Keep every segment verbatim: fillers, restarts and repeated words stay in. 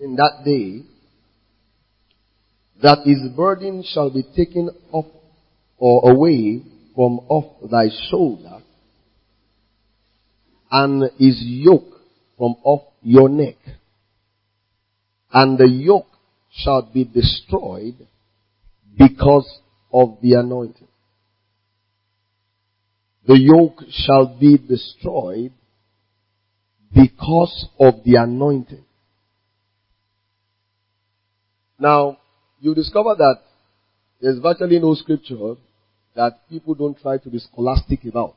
in that day that his burden shall be taken off or away from off thy shoulder, and his yoke from off your neck. And the yoke shall be destroyed because of the anointing. The yoke shall be destroyed because of the anointing. Now, you discover that there's virtually no scripture that people don't try to be scholastic about.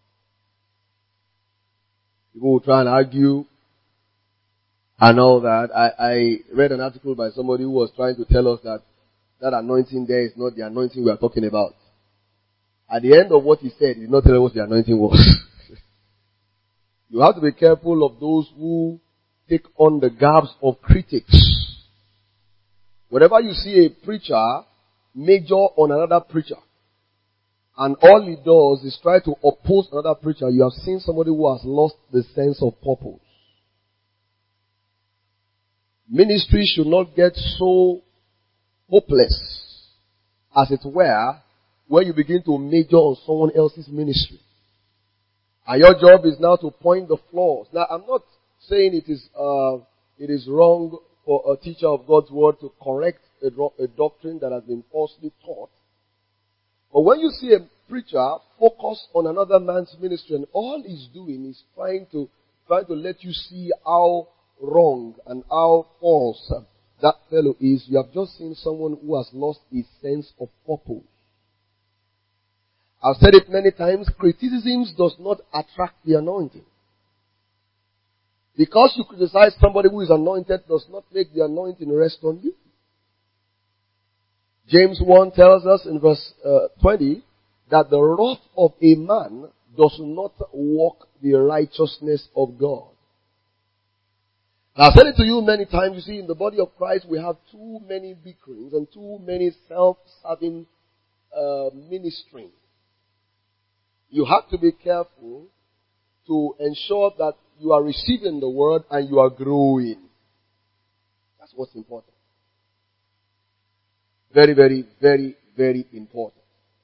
People will try and argue and all that. I, I read an article by somebody who was trying to tell us that that anointing there is not the anointing we are talking about. At the end of what he said, he did not tell us what the anointing was. You have to be careful of those who take on the garbs of critics. Whenever you see a preacher major on another preacher, and all he does is try to oppose another preacher, you have seen somebody who has lost the sense of purpose. Ministry should not get so hopeless, as it were, when you begin to major on someone else's ministry. And your job is now to point the flaws. Now, I'm not saying it is uh, it is wrong for a teacher of God's word to correct a, do- a doctrine that has been falsely taught. But when you see a preacher focus on another man's ministry, and all he's doing is trying to trying to let you see how wrong and how false that fellow is, you have just seen someone who has lost his sense of purpose. I've said it many times, criticisms does not attract the anointing. Because you criticize somebody who is anointed does not make the anointing rest on you. James one tells us in verse uh, twenty that the wrath of a man does not work the righteousness of God. Now, I've said it to you many times. You see, in the body of Christ, we have too many bickerings and too many self-serving uh, ministering. You have to be careful to ensure that you are receiving the word and you are growing. That's what's important. Very, very, very, very important.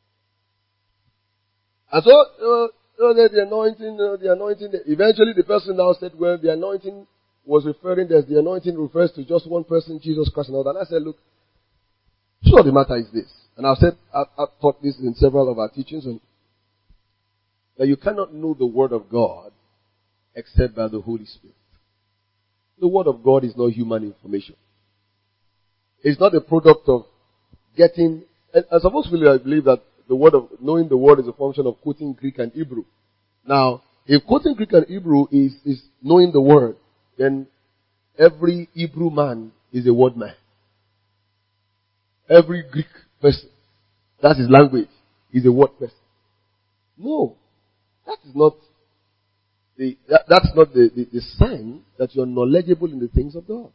And so, uh, the anointing, uh, the anointing, eventually the person now said, well, the anointing was referring, there's the anointing refers to just one person, Jesus Christ and all that. And I said, look, sure, the matter is this. And I've said, I've, I've taught this in several of our teachings, and that you cannot know the Word of God except by the Holy Spirit. The Word of God is not human information. It's not a product of getting, and, and some folks really believe that the word of, knowing the Word is a function of quoting Greek and Hebrew. Now, if quoting Greek and Hebrew is, is knowing the Word, then every Hebrew man is a word man. Every Greek person, that's his language, is a word person. No. That is not the, that, that's not the, the, the sign that you're knowledgeable in the things of God.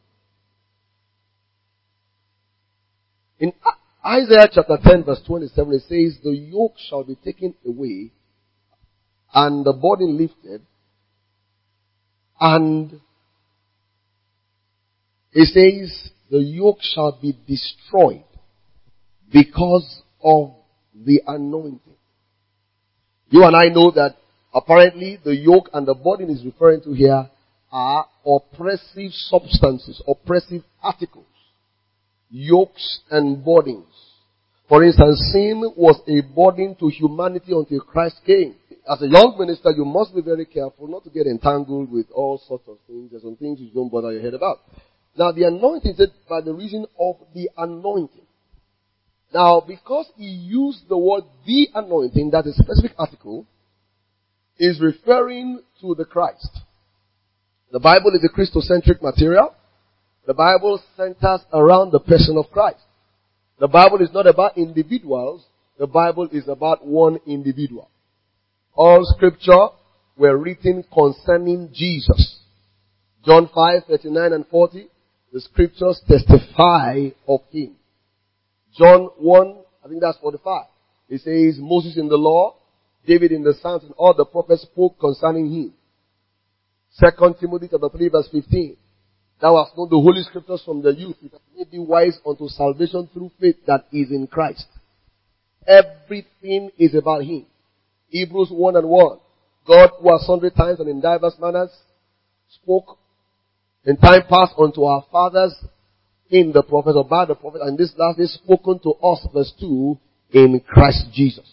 In Isaiah chapter ten verse twenty-seven, it says, the yoke shall be taken away and the burden lifted, and it says, the yoke shall be destroyed because of the anointing. You and I know that apparently the yoke and the burden is referring to here are oppressive substances, oppressive articles, yokes and burdens. For instance, sin was a burden to humanity until Christ came. As a young minister, you must be very careful not to get entangled with all sorts of things. There's some things you don't bother your head about. Now, the anointing is by the reason of the anointing. Now, because he used the word the anointing, that is a specific article, is referring to the Christ. The Bible is a Christocentric material. The Bible centers around the person of Christ. The Bible is not about individuals. The Bible is about one individual. All scripture were written concerning Jesus. John five, thirty-nine and forty, the scriptures testify of him. John one, I think that's forty-five. It says, Moses in the law, David in the Psalms, and all the prophets spoke concerning him. Second Timothy chapter three verse fifteen. Thou hast known the holy scriptures from the youth. It has made thee wise unto salvation through faith that is in Christ. Everything is about Him. Hebrews one and one. God, who has sundry times and in diverse manners spoke in time past unto our fathers in the prophets, or by the prophets, and this last is spoken to us, verse two, in Christ Jesus.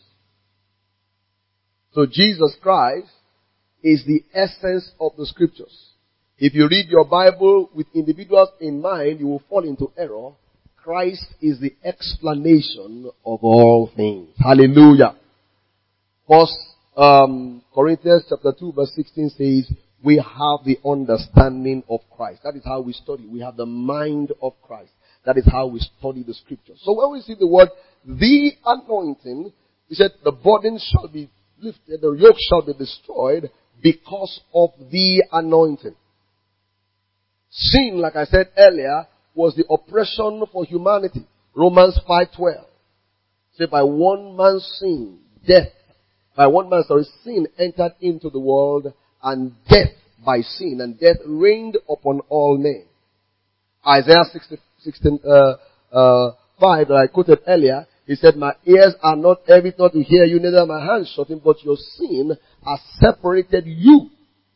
So Jesus Christ is the essence of the scriptures. If you read your Bible with individuals in mind, you will fall into error. Christ is the explanation of all things. Hallelujah. First um, Corinthians chapter two verse sixteen says, we have the understanding of Christ. That is how we study. We have the mind of Christ. That is how we study the scriptures. So when we see the word, the anointing, he said, the burden shall be lifted, the yoke shall be destroyed because of the anointing. Sin, like I said earlier, was the oppression for humanity. Romans five twelve. Say, by one man's sin, death, by one man's sorry, sin entered into the world, and death by sin, and death reigned upon all men. Isaiah sixteen, uh, uh, five that I quoted earlier, he said, my ears are not heavy not to hear you, neither my hands shutting, but your sin has separated you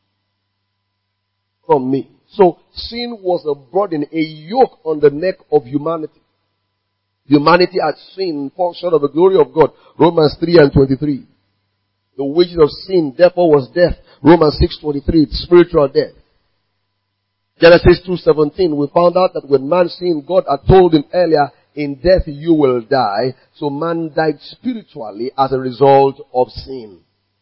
from me. So sin was a burden, a yoke on the neck of humanity. Humanity had sinned, fall short of the glory of God. Romans three and twenty-three. The wages of sin, therefore, was death. Romans six twenty-three, spiritual death. Genesis two seventeen, we found out that when man sinned, God had told him earlier, in death you will die. So man died spiritually as a result of sin.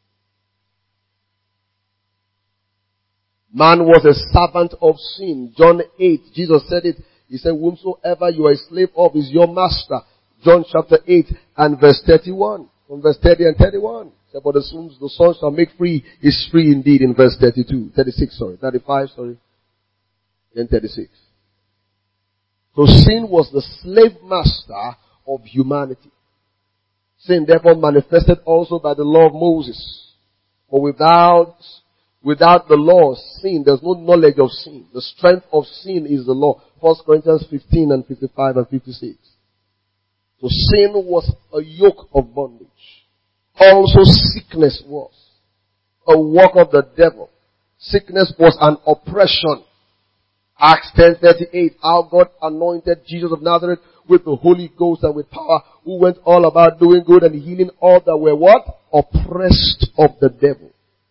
Man was a servant of sin. John eight, Jesus said it. He said, whomsoever you are a slave of is your master. John chapter eight and verse thirty-one. From verse thirty and thirty-one. Said, but the sons, the son shall make free is free indeed in verse thirty-two. thirty-six, sorry. thirty-five, sorry. Then thirty-six. So sin was the slave master of humanity. Sin therefore manifested also by the law of Moses. For without Without the law, sin, there's no knowledge of sin. The strength of sin is the law. First Corinthians fifteen and fifty-five and fifty-six. So sin was a yoke of bondage. Also sickness was a work of the devil. Sickness was an oppression. Acts ten thirty-eight, how God anointed Jesus of Nazareth with the Holy Ghost and with power, who went all about doing good and healing all that were what? Oppressed of the devil.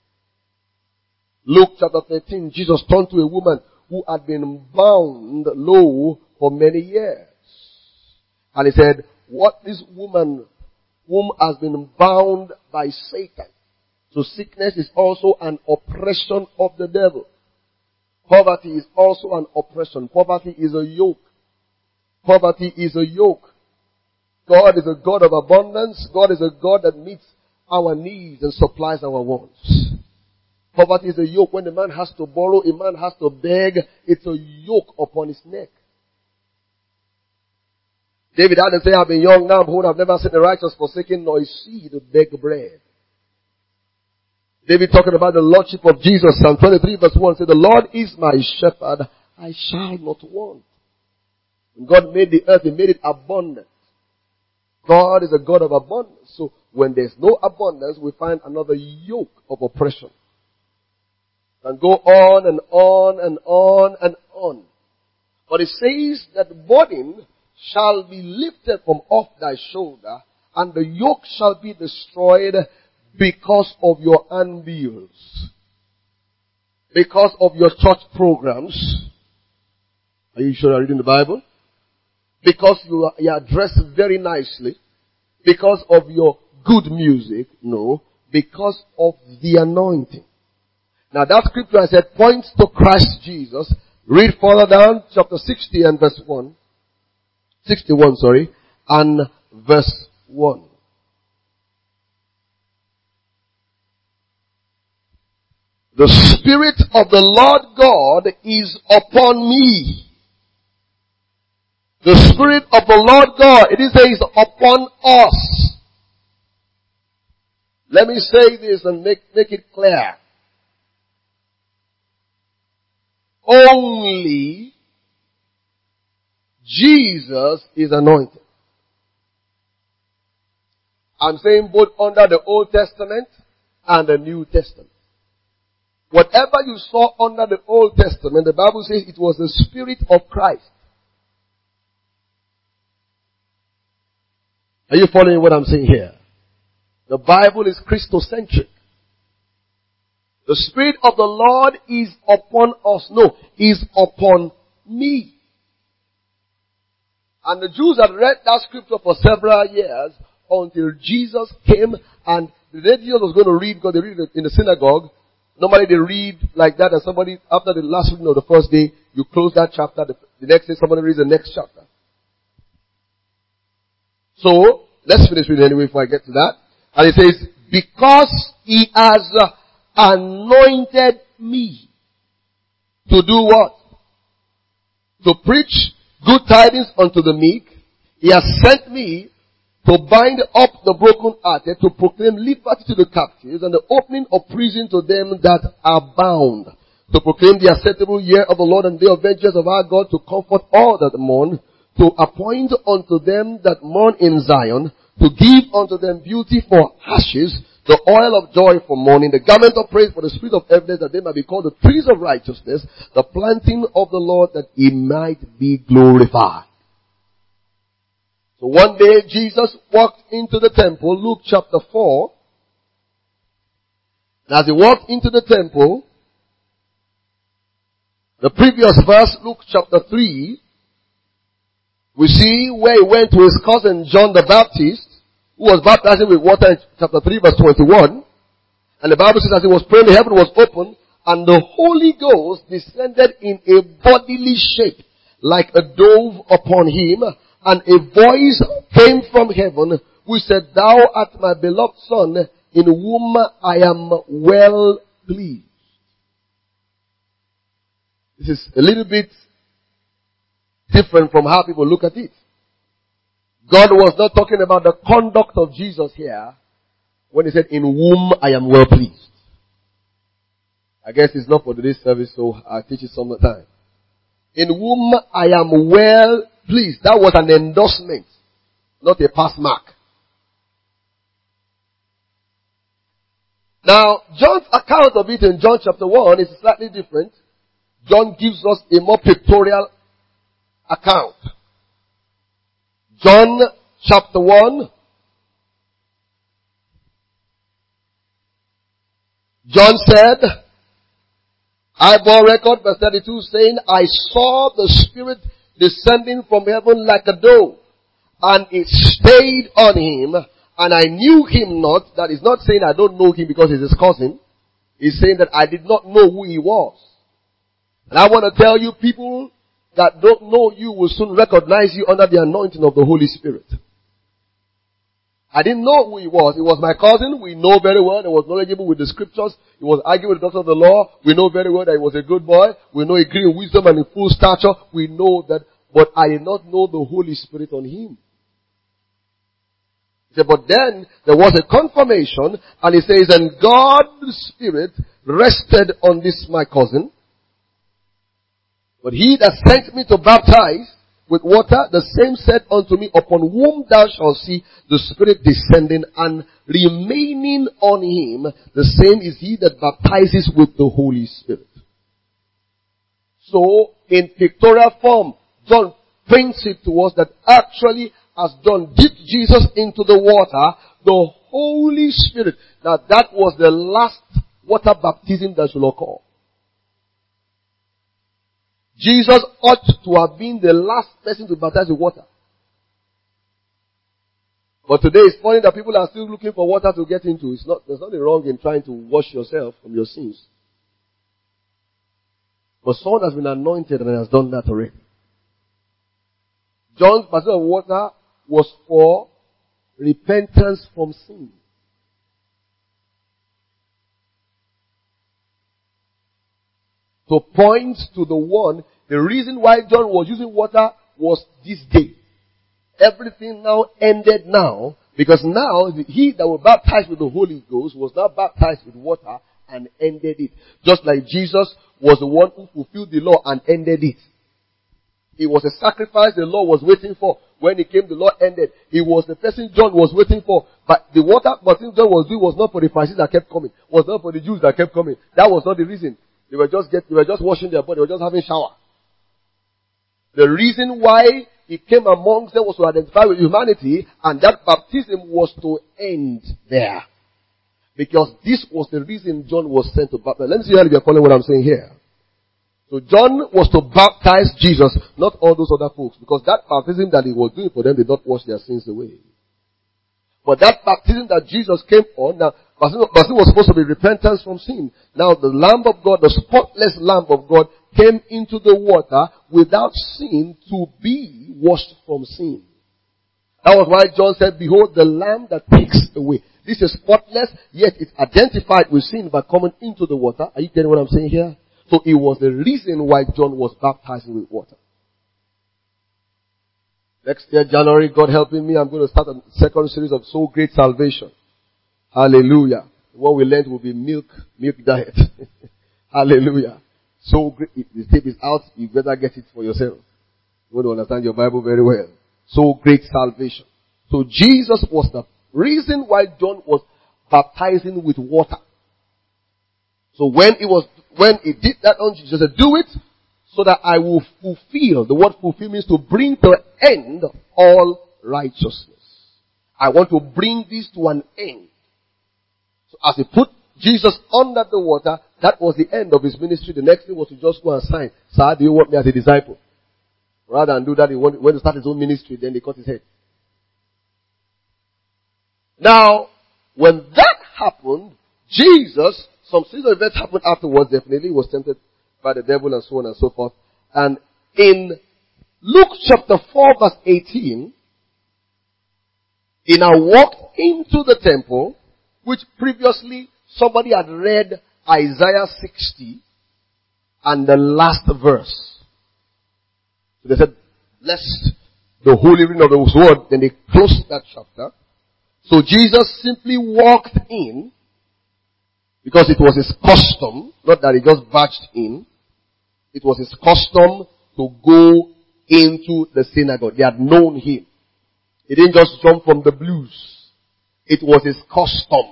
Luke chapter thirteen, Jesus turned to a woman who had been bound low for many years. And he said, what this woman whom has been bound by Satan. So sickness is also an oppression of the devil. Poverty is also an oppression. Poverty is a yoke. Poverty is a yoke. God is a God of abundance. God is a God that meets our needs and supplies our wants. Poverty is a yoke. When a man has to borrow, a man has to beg, it's a yoke upon his neck. David had to say, I've been young now, behold, I've never seen the righteous forsaken, nor his seed beg bread. David talking about the lordship of Jesus, Psalm twenty-three verse one, said, the Lord is my shepherd, I shall not want. When God made the earth, He made it abundant. God is a God of abundance. So when there's no abundance, we find another yoke of oppression. And go on and on and on and on. But it says that the burden shall be lifted from off thy shoulder, and the yoke shall be destroyed because of your handbills. Because of your church programs. Are you sure you're reading the Bible? Because you are, you are dressed very nicely. Because of your good music. No. Because of the anointing. Now that scripture I said points to Christ Jesus. Read further down, chapter sixty and verse one. sixty-one, sorry. And verse one. The Spirit of the Lord God is upon me. The Spirit of the Lord God, it is says upon us. Let me say this and make, make it clear. only Jesus is anointed. I'm saying both under the Old Testament and the New Testament. Whatever you saw under the Old Testament, the Bible says it was the Spirit of Christ. Are you following what I'm saying here? The Bible is Christocentric. The Spirit of the Lord is upon us. No, is upon me. And the Jews had read that scripture for several years until Jesus came, and the day Jesus was going to read, because they read it in the synagogue, normally they read like that, and somebody, after the last reading of the first day, you close that chapter, the, the next day somebody reads the next chapter. So, let's finish with it anyway before I get to that. And it says, because he has anointed me to do what? To preach good tidings unto the meek. He has sent me to bind up the brokenhearted, to proclaim liberty to the captives, and the opening of prison to them that are bound, to proclaim the acceptable year of the Lord and day of vengeance of our God, to comfort all that mourn, to appoint unto them that mourn in Zion, to give unto them beauty for ashes, the oil of joy for mourning, the garment of praise for the spirit of heaviness, that they might be called the trees of righteousness, the planting of the Lord, that he might be glorified. So one day Jesus walked into the temple, Luke chapter four. And as he walked into the temple, the previous verse, Luke chapter three, we see where he went to his cousin John the Baptist, who was baptizing with water in chapter three verse twenty-one. And the Bible says as he was praying, the heaven was opened, and the Holy Ghost descended in a bodily shape, like a dove upon him. And a voice came from heaven, which said, Thou art my beloved Son, in whom I am well pleased. This is a little bit different from how people look at it. God was not talking about the conduct of Jesus here when he said, in whom I am well pleased. I guess it's not for today's service, so I'll teach it some other time. In whom I am well pleased. That was an endorsement, not a pass mark. Now, John's account of it in John chapter one is slightly different. John gives us a more pictorial account. John chapter one. John said, I bore record, verse thirty-two, saying, I saw the Spirit descending from heaven like a dove, and it stayed on him, and I knew him not. That is not saying I don't know him because he's his cousin. He's saying that I did not know who he was. And I want to tell you, people that don't know you will soon recognize you under the anointing of the Holy Spirit. I didn't know who he was. He was my cousin. We know very well. He was knowledgeable with the scriptures. He was arguing with the doctor of the law. We know very well that he was a good boy. We know he grew in wisdom and in full stature. We know that, but I did not know the Holy Spirit on him. He said, but then there was a confirmation, and he says, and God's Spirit rested on this my cousin. But he that sent me to baptize with water, the same said unto me, upon whom thou shalt see the Spirit descending and remaining on him, the same is he that baptizes with the Holy Spirit. So, in pictorial form, John paints it to us that actually, as John dipped Jesus into the water, the Holy Spirit, now that was the last water baptism that should occur. Jesus ought to have been the last person to baptize with water. But today it's funny that people are still looking for water to get into. It's not, there's nothing wrong in trying to wash yourself from your sins. But someone has been anointed and has done that already. John's baptism of water was for repentance from sin. To point to the one, the reason why John was using water was this day. Everything now ended now, because now he that was baptized with the Holy Ghost was now baptized with water, and ended it. Just like Jesus was the one who fulfilled the law and ended it. It was a sacrifice the law was waiting for. When it came, the law ended. It was the person John was waiting for. But the water baptism John was doing was not for the Pharisees that kept coming. Was not for the Jews that kept coming. That was not the reason. They were just get, they were just washing their body. They were just having shower. The reason why he came amongst them was to identify with humanity, and that baptism was to end there. Because this was the reason John was sent to baptize. Let me see how you're following what I'm saying here. So John was to baptize Jesus, not all those other folks, because that baptism that he was doing for them did not wash their sins away. But that baptism that Jesus came on, now, baptism was supposed to be repentance from sin. Now the Lamb of God, the spotless Lamb of God, came into the water without sin to be washed from sin. That was why John said, behold, the Lamb that takes away. This is spotless, yet it's identified with sin by coming into the water. Are you getting what I'm saying here? So it was the reason why John was baptizing with water. Next year, January, God helping me, I'm going to start a second series of So Great Salvation. Hallelujah. What we learned will be milk, milk diet. Hallelujah. So great. If the tape is out, you better get it for yourself. You want to understand your Bible very well. So great salvation. So Jesus was the reason why John was baptizing with water. So when it was, when he did that on Jesus, said, do it so that I will fulfill. The word fulfill means to bring to an end all righteousness. I want to bring this to an end. So as he put Jesus under the water, that was the end of his ministry. The next thing was to just go and sign. Sir, do you want me as a disciple? Rather than do that, he went to start his own ministry, then they cut his head. Now, when that happened, Jesus, some series of events happened afterwards, definitely. He was tempted by the devil and so on and so forth. And in Luke chapter four verse eighteen, he now walked into the temple, which previously somebody had read Isaiah sixty and the last verse. So they said, bless the holy reading of the word. Then they closed that chapter. So Jesus simply walked in, because it was his custom, not that he just barged in. It was his custom to go into the synagogue. They had known him. He didn't just jump from the blues. It was his custom.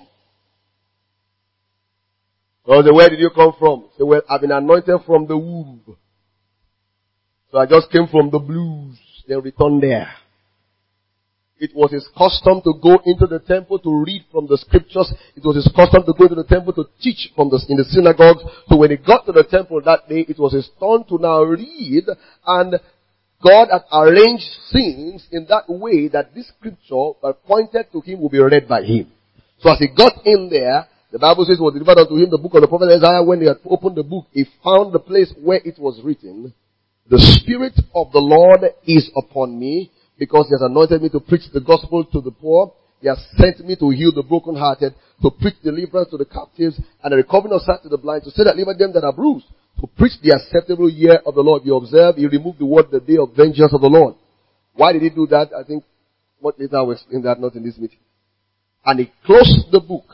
So they, where did you come from? They said, well, I've been anointed from the womb. So I just came from the blues. Then returned there. It was his custom to go into the temple to read from the scriptures. It was his custom to go into the temple to teach from the, in the synagogues. So when he got to the temple that day, it was his turn to now read. And God had arranged things in that way that this scripture that pointed to him will be read by him. So as he got in there, the Bible says, was delivered unto him the book of the prophet Isaiah. When he had opened the book, he found the place where it was written, the Spirit of the Lord is upon me, because he has anointed me to preach the gospel to the poor. He has sent me to heal the brokenhearted, to preach deliverance to the captives, and the recovering of sight to the blind, to set at liberty them that are bruised, to preach the acceptable year of the Lord. You observe, he removed the word, the day of vengeance of the Lord. Why did he do that? I think, what later I will explain that, not in this meeting. And he closed the book,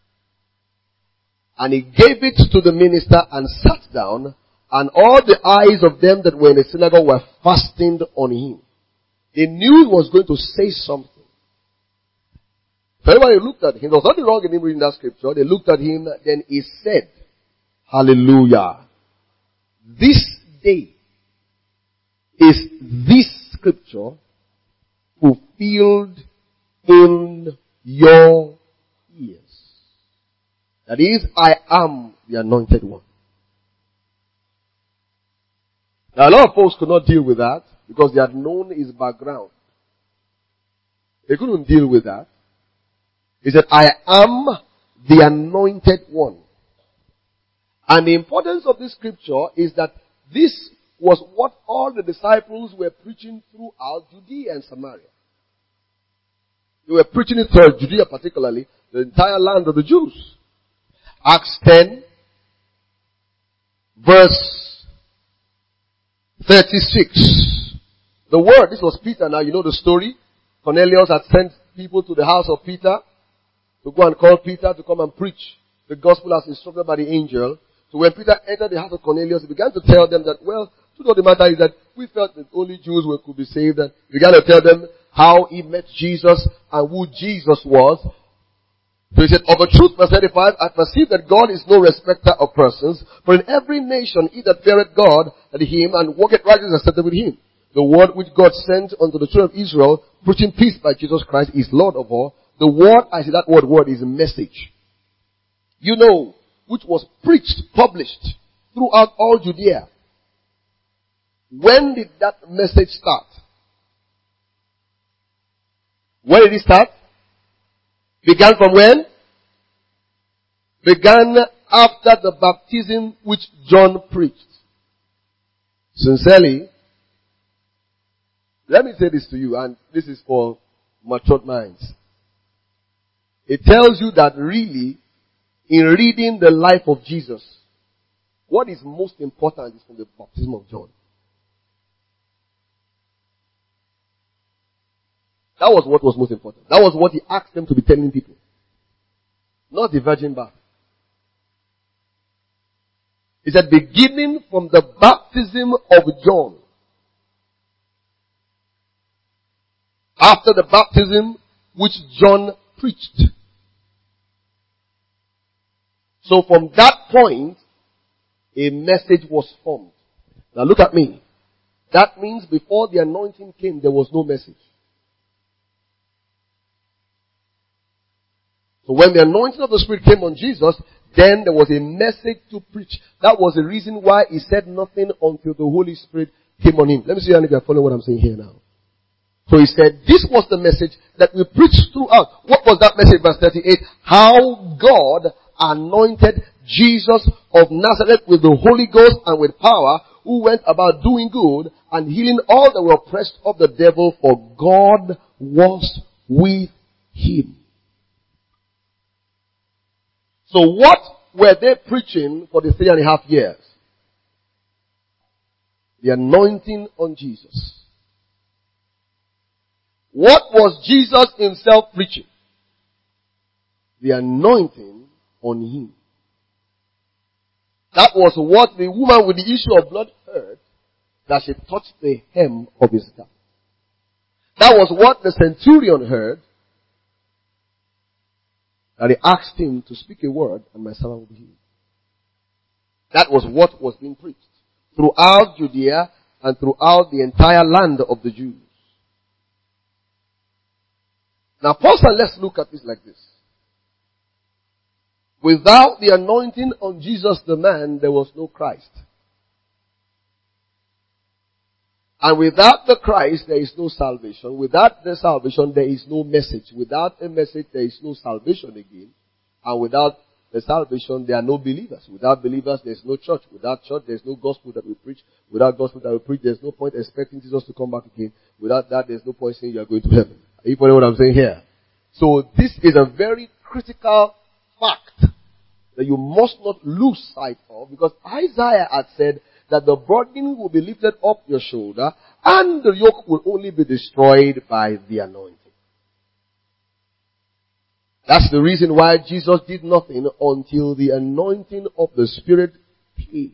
and he gave it to the minister and sat down, and all the eyes of them that were in the synagogue were fastened on him. They knew he was going to say something. So everybody looked at him. There was nothing wrong in him reading that scripture. They looked at him, then he said, hallelujah. This day is this scripture fulfilled in your ears. That is, I am the anointed one. Now a lot of folks could not deal with that, because they had known his background. They couldn't deal with that. He said, I am the anointed one. And the importance of this scripture is that this was what all the disciples were preaching throughout Judea and Samaria. They were preaching it throughout Judea particularly, the entire land of the Jews. Acts ten, verse thirty-six. The word, this was Peter. Now you know the story. Cornelius had sent people to the house of Peter to go and call Peter to come and preach the gospel as instructed by the angel. So when Peter entered the house of Cornelius, he began to tell them that, well, truth of the matter is that we felt that only Jews were, could be saved, and he began to tell them how he met Jesus and who Jesus was. So he said, of a truth, verse thirty-five, I perceive that God is no respecter of persons, for in every nation he that feareth God, and him, and walketh righteously accepted with him. The word which God sent unto the children of Israel, preaching peace by Jesus Christ, is Lord of all. The word, I say that word, word is a message. You know, which was preached, published throughout all Judea. When did that message start? When did it start? Began from when? Began after the baptism which John preached. Sincerely, let me say this to you, and this is for matured minds. It tells you that really, in reading the life of Jesus, what is most important is from the baptism of John. That was what was most important. That was what he asked them to be telling people. Not the virgin birth. He said, beginning from the baptism of John. After the baptism which John preached. So from that point, a message was formed. Now look at me. That means before the anointing came, there was no message. So when the anointing of the Spirit came on Jesus, then there was a message to preach. That was the reason why he said nothing until the Holy Spirit came on him. Let me see if you're following what I'm saying here now. So he said, this was the message that we preached throughout. What was that message? Verse thirty-eight. How God anointed Jesus of Nazareth with the Holy Ghost and with power, who went about doing good and healing all that were oppressed of the devil, for God was with him. So what were they preaching for the three and a half years? The anointing on Jesus. What was Jesus himself preaching? The anointing on him. That was what the woman with the issue of blood heard, that she touched the hem of his garment. That was what the centurion heard, that he asked him to speak a word and my servant will be healed. That was what was being preached throughout Judea and throughout the entire land of the Jews. Now, first, let's look at this like this. Without the anointing on Jesus the man, there was no Christ. And without the Christ, there is no salvation. Without the salvation, there is no message. Without a message, there is no salvation again. And without the salvation, there are no believers. Without believers, there is no church. Without church, there is no gospel that we preach. Without gospel that we preach, there is no point expecting Jesus to come back again. Without that, there is no point saying you are going to heaven. Are you following what I'm saying here? So this is a very critical fact that you must not lose sight of, because Isaiah had said that the burden will be lifted up your shoulder and the yoke will only be destroyed by the anointing. That's the reason why Jesus did nothing until the anointing of the Spirit came.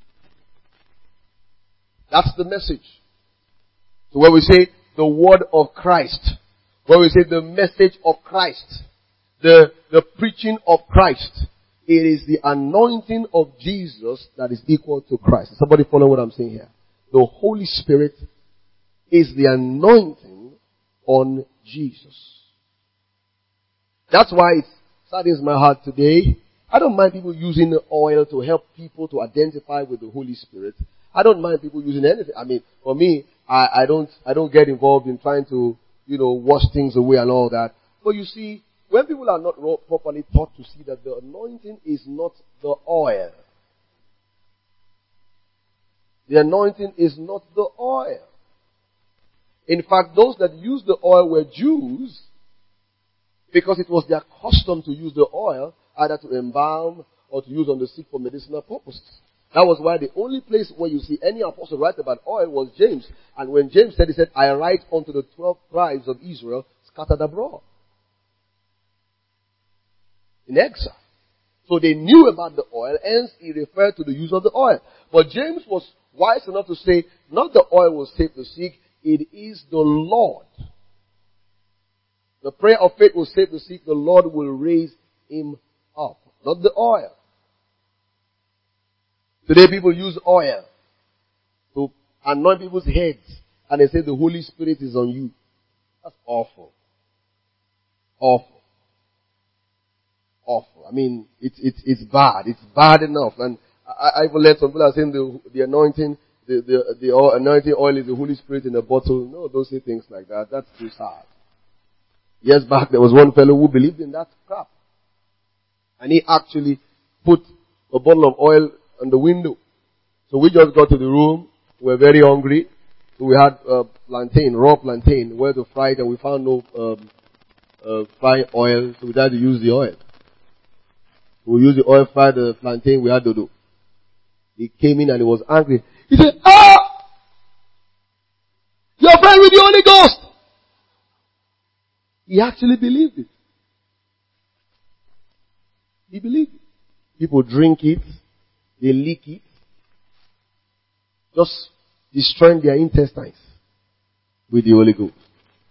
That's the message. So when we say the word of Christ, when we say the message of Christ, the, the preaching of Christ, it is the anointing of Jesus that is equal to Christ. Somebody follow what I'm saying here? The Holy Spirit is the anointing on Jesus. That's why it saddens my heart today. I don't mind people using oil to help people to identify with the Holy Spirit. I don't mind people using anything. I mean, for me, I, I don't, I don't get involved in trying to, you know, wash things away and all that. But you see, when people are not properly taught to see that the anointing is not the oil. The anointing is not the oil. In fact, those that used the oil were Jews, because it was their custom to use the oil either to embalm or to use on the sick for medicinal purposes. That was why the only place where you see any apostle write about oil was James. And when James said, he said, I write unto the twelve tribes of Israel scattered abroad in exile. So they knew about the oil, hence he referred to the use of the oil. But James was wise enough to say, not the oil will save the sick, it is the Lord. The prayer of faith will save the sick, the Lord will raise him up. Not the oil. Today people use oil to anoint people's heads and they say the Holy Spirit is on you. That's awful. Awful. Awful. I mean, it's, it's, it's bad. It's bad enough. And I, I even let some people are saying the, the anointing, the, the, the oil, anointing oil is the Holy Spirit in a bottle. No, don't say things like that. That's too sad. Years back, there was one fellow who believed in that crap. And he actually put a bottle of oil on the window. So we just got to the room. We were very hungry. So we had uh, plantain, raw plantain, where to fry it, and we found no um, uh, frying oil, so we had to use the oil. We used the oil, fry the plantain, we had to do. He came in and he was angry. He said, ah! You're praying with the Holy Ghost! He actually believed it. He believed it. People drink it, they lick it, just destroying their intestines with the Holy Ghost.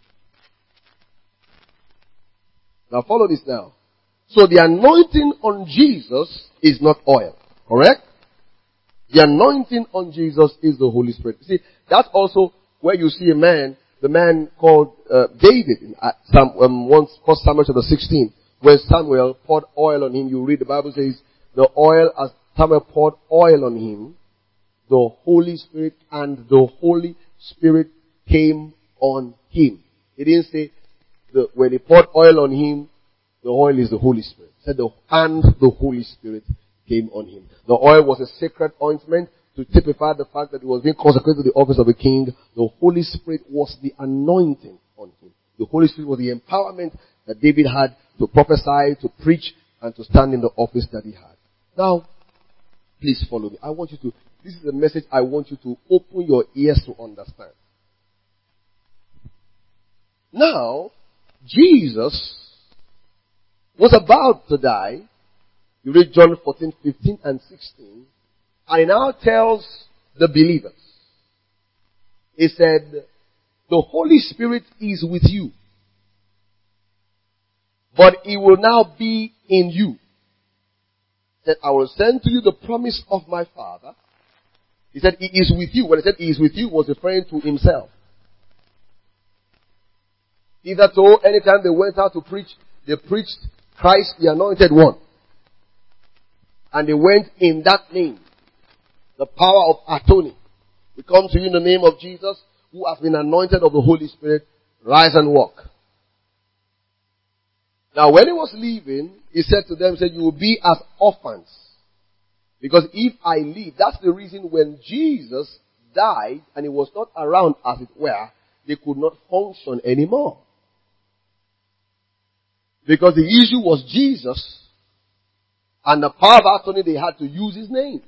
Now follow this now. So the anointing on Jesus is not oil. Correct? The anointing on Jesus is the Holy Spirit. See, that's also where you see a man, the man called uh, David in uh, Psalm, um, once, First Samuel chapter sixteen, where Samuel poured oil on him. You read the Bible says, the oil, as Samuel poured oil on him, the Holy Spirit and the Holy Spirit came on him. He didn't say, the, when he poured oil on him, the oil is the Holy Spirit. He said, the, and the Holy Spirit came on him. The oil was a sacred ointment to typify the fact that it was being consecrated to the office of a king. The Holy Spirit was the anointing on him. The Holy Spirit was the empowerment that David had to prophesy, to preach, and to stand in the office that he had. Now, please follow me. I want you to, this is a message I want you to open your ears to understand. Now, Jesus was about to die. You read John fourteen, fifteen and sixteen. And he now tells the believers. He said, the Holy Spirit is with you. But he will now be in you. He said, I will send to you the promise of my Father. He said, he is with you. When he said he is with you, he was referring to himself. Hitherto, anytime they went out to preach, they preached Christ the Anointed One. And they went in that name. The power of atoning. We come to you in the name of Jesus, who has been anointed of the Holy Spirit. Rise and walk. Now when he was leaving, he said to them, he said, you will be as orphans. Because if I leave, that's the reason when Jesus died and he was not around, as it were, they could not function anymore. Because the issue was Jesus, and the power of attorney, they had to use his name.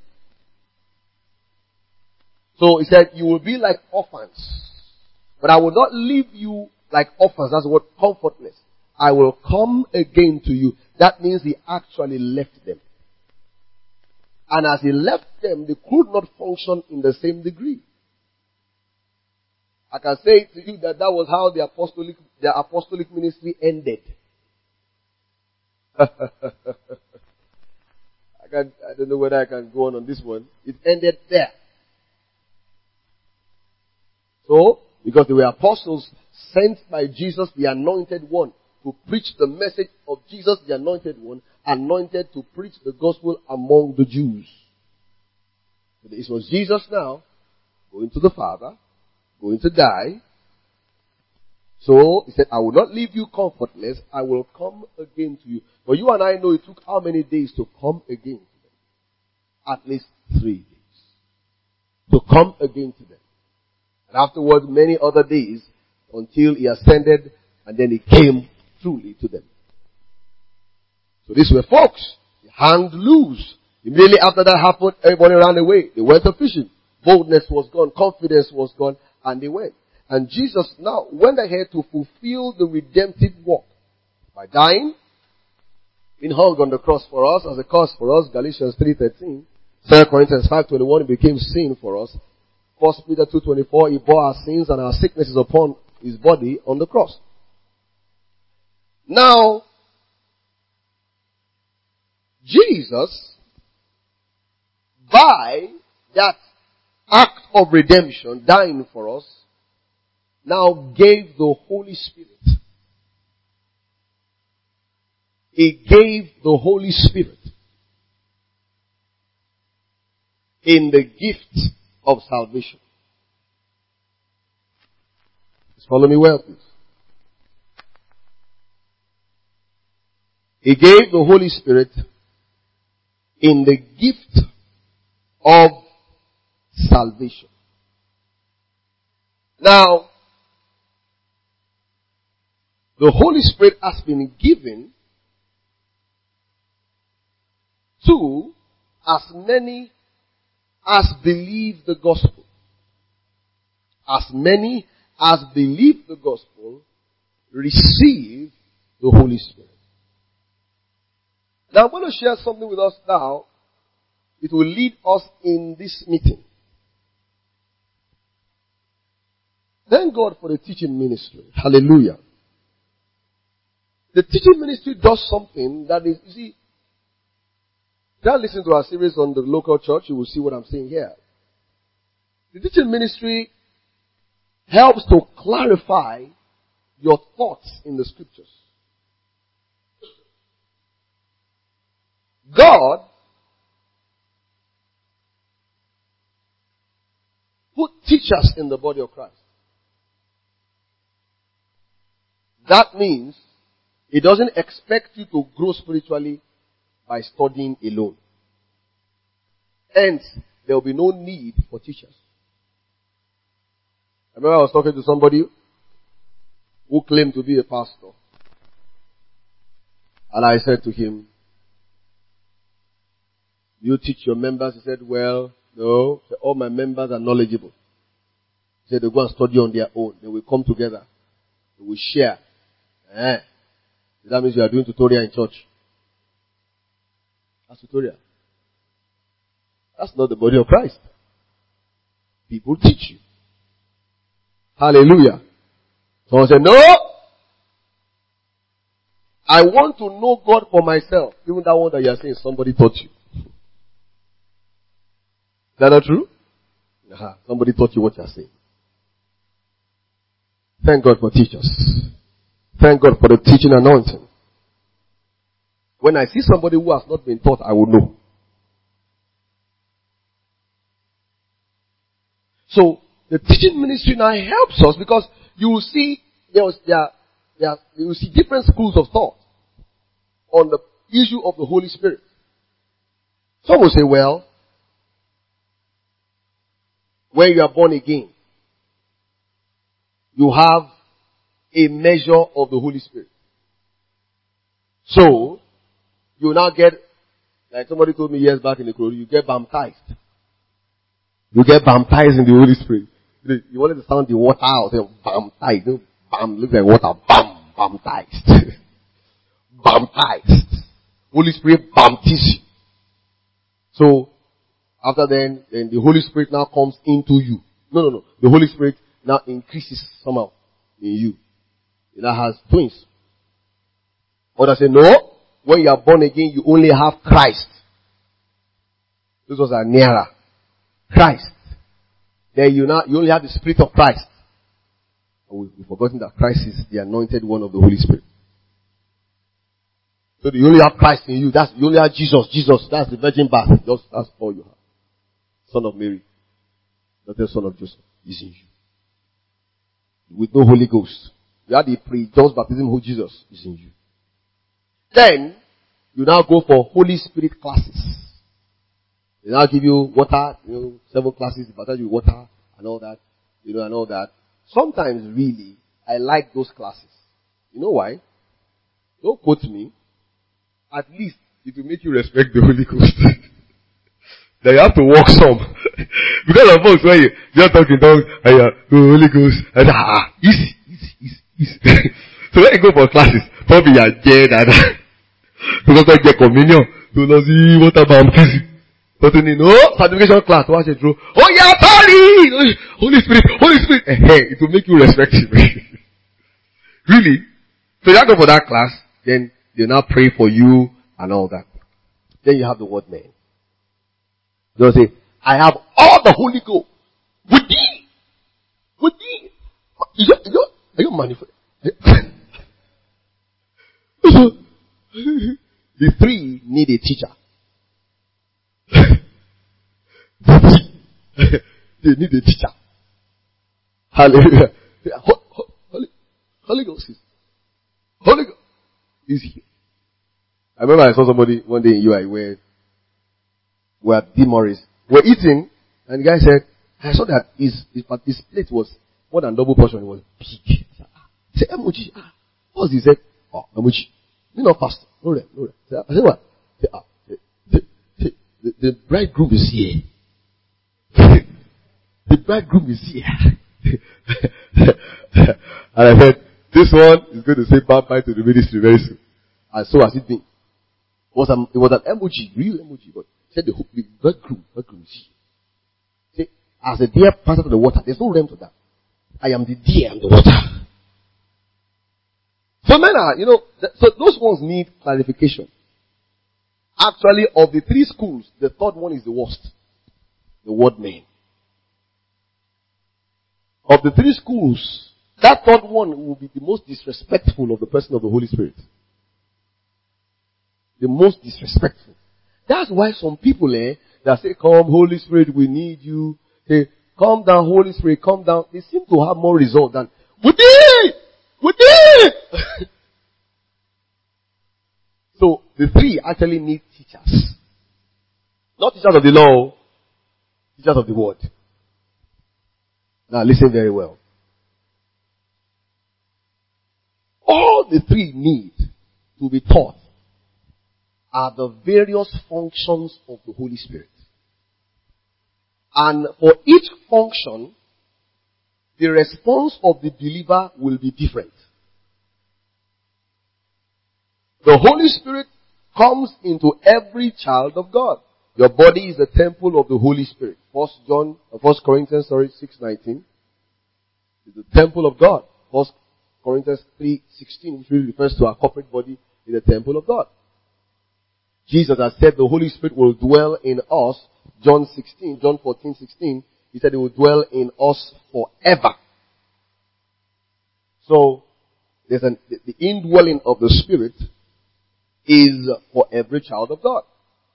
So he said, you will be like orphans. But I will not leave you like orphans. That's the word, comfortless. I will come again to you. That means he actually left them. And as he left them, they could not function in the same degree. I can say to you that that was how the apostolic, their apostolic ministry ended. I can, I don't know whether I can go on on this one. It ended there. So, because they were apostles sent by Jesus, the Anointed One, to preach the message of Jesus, the Anointed One, anointed to preach the gospel among the Jews. But it was Jesus now, going to the Father, going to die. So, he said, I will not leave you comfortless, I will come again to you. But you and I know it took how many days to come again to them? At least three days. To come again to them. And afterwards, many other days, until he ascended, and then he came truly to them. So these were folks. They hanged loose. Immediately after that happened, everybody ran away. They went to fishing. Boldness was gone. Confidence was gone. And they went. And Jesus now went ahead to fulfill the redemptive work by dying. been hung on the cross for us as a cost for us. Galatians three thirteen. Second Corinthians five twenty-one, he became sin for us. First Peter two twenty-four, he bore our sins and our sicknesses upon his body on the cross. Now, Jesus, by that act of redemption, dying for us, now gave the Holy Spirit. He gave the Holy Spirit in the gift of salvation. Just follow me well, please. He gave the Holy Spirit in the gift of salvation. Now, the Holy Spirit has been given to as many as believe the gospel. As many as believe the gospel receive the Holy Spirit. Now I'm going to share something with us now. It will lead us in this meeting. Thank God for the teaching ministry. Hallelujah. The teaching ministry does something that is, you see, if you listen to our series on the local church, you will see what I'm saying here. The teaching ministry helps to clarify your thoughts in the scriptures. God put teachers in the body of Christ. That means He doesn't expect you to grow spiritually by studying alone. Hence, there will be no need for teachers. I remember I was talking to somebody who claimed to be a pastor. And I said to him, "Do you teach your members?" He said, "Well, no. All my members are knowledgeable." He said, "They go and study on their own. They will come together. They will share." Eh? That means you are doing tutorial in church. That's tutorial. That's not the body of Christ. People teach you. Hallelujah. Someone said, "No. I want to know God for myself." Even that one that you are saying, somebody taught you. Is that not true? Uh-huh. Somebody taught you what you are saying. Thank God for teachers. Thank God for the teaching anointing. When I see somebody who has not been taught, I will know. So, the teaching ministry now helps us because you will see there, was, there, there you will see different schools of thought on the issue of the Holy Spirit. Some will say, well, when you are born again, you have a measure of the Holy Spirit. So, you now get, like somebody told me years back in the Korea, you get baptized. You get baptized in the Holy Spirit. You wanted to sound the water out, say, baptized. You know, bam, look like water, bam, baptized. Baptized. Holy Spirit baptize you. So, after then, then the Holy Spirit now comes into you. No, no, no. The Holy Spirit now increases somehow in you. It now has twins. Others say, no. When you are born again, you only have Christ. This was a nearer. Christ. Then you now, you only have the Spirit of Christ. And we've forgotten that Christ is the anointed one of the Holy Spirit. So you only have Christ in you. That's, you only have Jesus. Jesus. That's the virgin birth. Just, that's all you have. Son of Mary. Not the son of Joseph. Is in you. With no Holy Ghost. You have the pre-John's baptism of Jesus. Is in you. Then, you now go for Holy Spirit classes. They now give you water, you know, seven classes, they baptize you with water and all that, you know, and all that. Sometimes, really, I like those classes. You know why? Don't quote me. At least, it will make you respect the Holy Ghost. Then you have to walk some. Because of folks, when you, you're talking tongues, and you're, oh, Holy Ghost, and ah, easy, easy, easy, easy. So when you go for classes, probably you're dead and Because I get communion. So let's see what about baptism. But in no certification class, watch it through. Oh yeah, sorry! Holy Spirit, Holy Spirit. Hey, it will make you respect him. Really? So you have to go for that class, then they now pray for you and all that. Then you have the word man. They'll say, I have all the Holy Ghost. With thee. With thee. Is your, is your, are you manifest? The three need a teacher. They need a teacher. Hallelujah. Holy, Holy Ghost is Holy Ghost is here. I remember I saw somebody one day in U I where we're at D. Morris. We're eating, and the guy said, I saw that his, his, his plate was more than double portion. It was big. He said, Emoji. Ah, what's this? He said, oh, Emoji. You know, pastor. No, no, no. I said, what? He said, ah, the, the, the, the bridegroom is here. The bridegroom is here. And I said, this one is going to say bye-bye to the ministry very soon. And so has it been. It was, an, it was an emoji, real emoji, but he said the, the bridegroom, bridegroom is here. See, as a deer passes to the water, there's no realm to that. I am the deer and the water. So men are, you know, th- so those ones need clarification. Actually, of the three schools, the third one is the worst. The word man. Of the three schools, that third one will be the most disrespectful of the person of the Holy Spirit. The most disrespectful. That's why some people, eh, that say, come, Holy Spirit, we need you. Say, come down, Holy Spirit, come down. They seem to have more result than, we did! We did! So, the three actually need teachers. Not teachers of the law, teachers of the word. Now listen very well. All the three need to be taught are the various functions of the Holy Spirit. And for each function, the response of the believer will be different. The Holy Spirit comes into every child of God. Your body is the temple of the Holy Spirit. First John, First Corinthians, sorry, six nineteen. Is the temple of God. First Corinthians three sixteen, which really refers to our corporate body, is the temple of God. Jesus has said the Holy Spirit will dwell in us. John sixteen, John fourteen sixteen. He said it will dwell in us forever. So there's an the, the indwelling of the Spirit is for every child of God.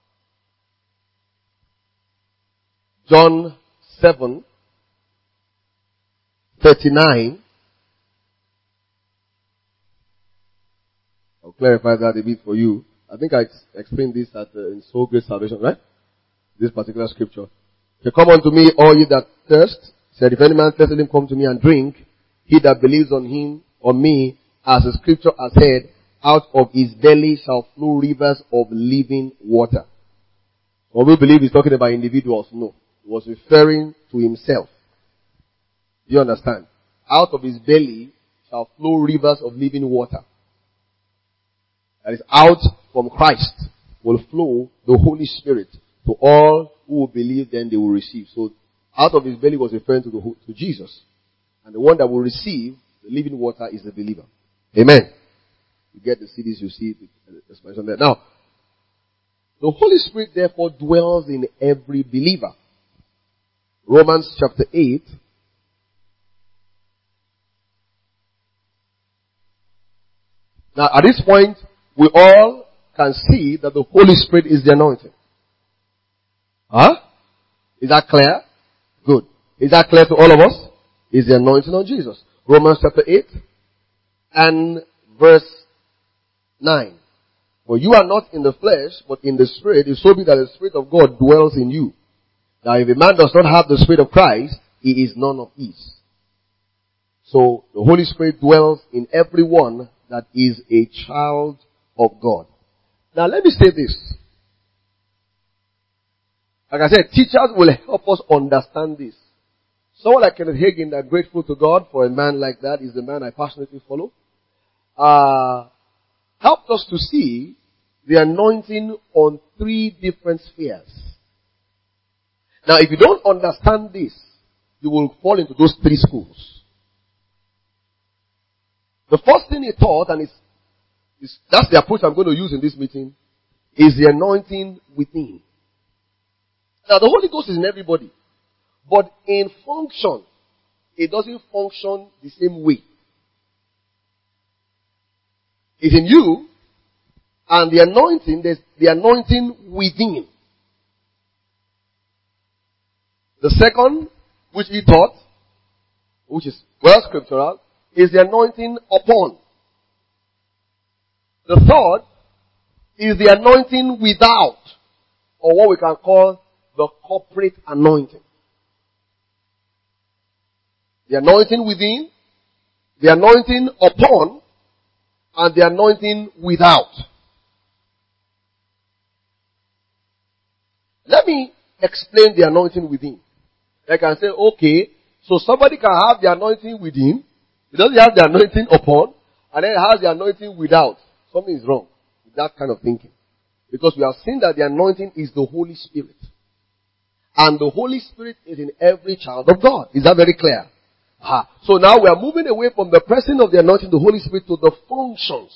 John seven thirty-nine. I'll clarify that a bit for you. I think I explained this at uh, in Soul Great Salvation, right? This particular scripture. So come unto me, all ye that thirst. Said, if any man thirst, let him come to me and drink. He that believes on him, on me, as the scripture has said, out of his belly shall flow rivers of living water. Or we believe he's talking about individuals. No. He was referring to himself. Do you understand? Out of his belly shall flow rivers of living water. That is, out from Christ will flow the Holy Spirit to all who will believe, then they will receive. So, out of his belly was referring to, the, to Jesus. And the one that will receive the living water is the believer. Amen. You get the C Ds, you see the expression there. Now, the Holy Spirit therefore dwells in every believer. Romans chapter eight. Now, at this point, we all can see that the Holy Spirit is the anointing. Huh? Is that clear? Good. Is that clear to all of us? Is the anointing on Jesus. Romans chapter eight and verse nine. For you are not in the flesh, but in the Spirit, if so be that the Spirit of God dwells in you. Now if a man does not have the Spirit of Christ, he is none of his. So the Holy Spirit dwells in everyone that is a child of God. Now let me say this. Like I said, teachers will help us understand this. Someone like Kenneth Hagin, that grateful to God for a man like that, is the man I passionately follow. Uh, helped us to see the anointing on three different spheres. Now, if you don't understand this, you will fall into those three schools. The first thing he taught, and it's, it's, that's the approach I'm going to use in this meeting, is the anointing within. Now, the Holy Ghost is in everybody. But in function, it doesn't function the same way. It's in you, and the anointing, there's the anointing within. The second, which he taught, which is well scriptural, is the anointing upon. The third is the anointing without, or what we can call the corporate anointing. The anointing within, the anointing upon, and the anointing without. Let me explain the anointing within. I can say, okay, so somebody can have the anointing within, he doesn't have the anointing upon, and then has the anointing without. Something is wrong with that kind of thinking. Because we have seen that the anointing is the Holy Spirit. And the Holy Spirit is in every child of God. Is that very clear? Ah, so now we are moving away from the person of the anointing, the Holy Spirit, to the functions.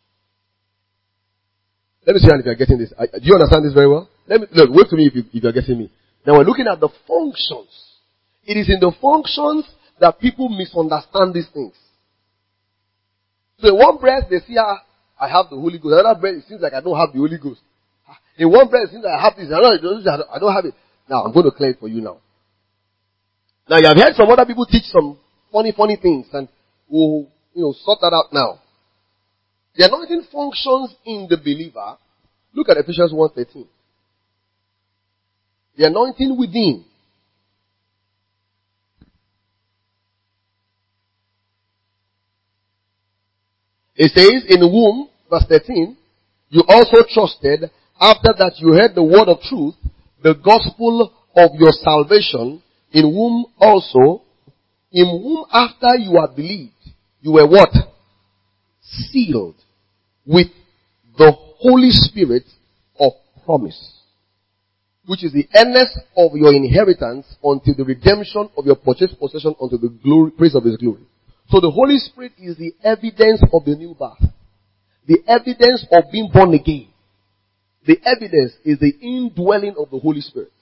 Let me see if you are getting this. Do you understand this very well? Let me, look, wait to me if you, if you are getting me. Now we're looking at the functions. It is in the functions that people misunderstand these things. So in one breath they see, ah, I have the Holy Ghost. Another breath it seems like I don't have the Holy Ghost. In one breath it seems like I have this. Another I don't have it. Now I'm going to clear it for you now. Now you have heard some other people teach some funny, funny things, and we'll, you know, sort that out now. The anointing functions in the believer. Look at Ephesians one thirteen. The anointing within. It says, in whom, verse thirteen, you also trusted, after that you heard the word of truth, the gospel of your salvation, in whom also, in whom after you had believed, you were what? Sealed with the Holy Spirit of promise, which is the earnest of your inheritance until the redemption of your purchased possession unto the glory, praise of His glory. So the Holy Spirit is the evidence of the new birth. The evidence of being born again. The evidence is the indwelling of the Holy Spirit.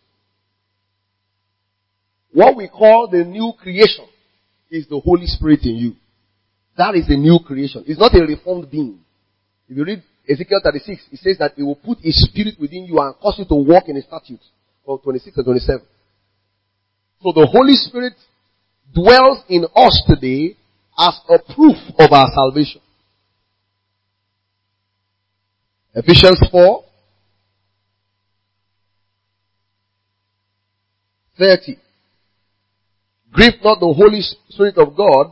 What we call the new creation is the Holy Spirit in you. That is the new creation. It's not a reformed being. If you read Ezekiel thirty-six, it says that He will put His Spirit within you and cause you to walk in His statutes. From twenty-six and twenty-seven. So the Holy Spirit dwells in us today as a proof of our salvation. Ephesians four thirty. Grieve not the Holy Spirit of God,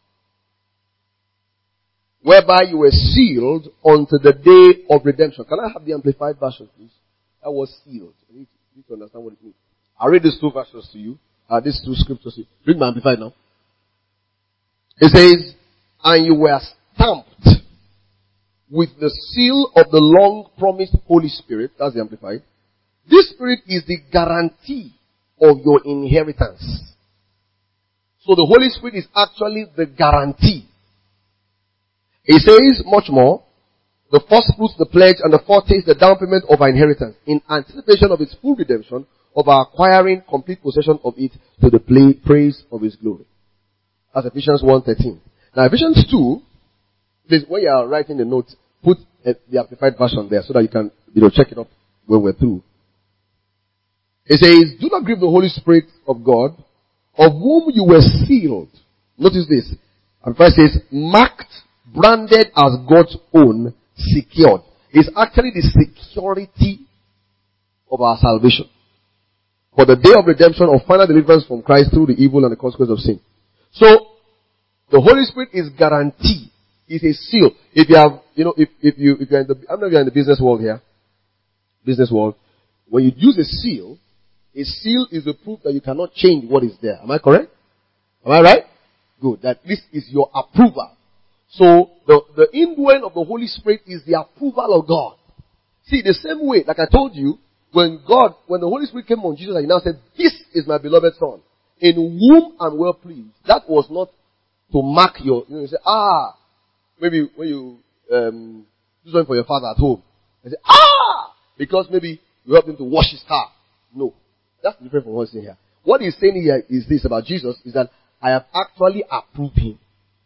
whereby you were sealed unto the day of redemption. Can I have the Amplified Version, please? That was sealed. You need to, you need to understand what it means. I'll read these two verses to you. Uh, these two scriptures to you. Read my Amplified now. It says, and you were stamped with the seal of the long-promised Holy Spirit. That's the Amplified. This Spirit is the guarantee of your inheritance. So the Holy Spirit is actually the guarantee. It says much more. The first fruits, the pledge, and the foretaste, the down payment of our inheritance, in anticipation of its full redemption, of our acquiring complete possession of it to the play, praise of His glory. That's Ephesians one thirteen. Now Ephesians two, please, when you are writing the notes, put uh, the Amplified Version there so that you can, you know, check it up when we're through. It says, do not grieve the Holy Spirit of God, of whom you were sealed. Notice this. Amplified says, marked, branded as God's own, secured. It's actually the security of our salvation. For the day of redemption or final deliverance from Christ through the evil and the consequence of sin. So, the Holy Spirit is guaranteed. It's a seal. If you have, you know, if, if you, if you're in the, I don't know if you're in the business world here. Business world. When you use a seal, a seal is a proof that you cannot change what is there. Am I correct? Am I right? Good. That this is your approval. So, the, the indwelling of the Holy Spirit is the approval of God. See, the same way, like I told you, when God, when the Holy Spirit came on Jesus, He now said, this is my beloved Son, in whom I'm well pleased. That was not to mark your, you know, you say, ah, maybe when you, um, do something for your father at home, and say, ah, because maybe you help him to wash his car. No. That's different from what's in here. What he's saying here is this about Jesus, is that I have actually approved him.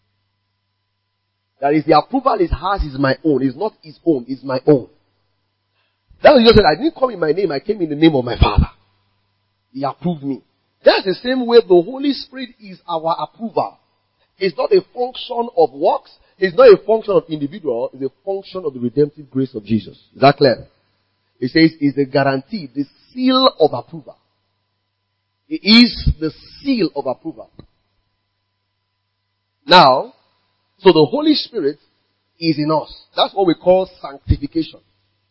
That is, the approval is hers is my own. It's not his own, it's my own. That's what Jesus said, I didn't come in my name, I came in the name of my Father. He approved me. That's the same way the Holy Spirit is our approval. It's not a function of works, it's not a function of individual, it's a function of the redemptive grace of Jesus. Is that clear? It says it's the guarantee, the seal of approval. It is the seal of approval. Now, so the Holy Spirit is in us. That's what we call sanctification.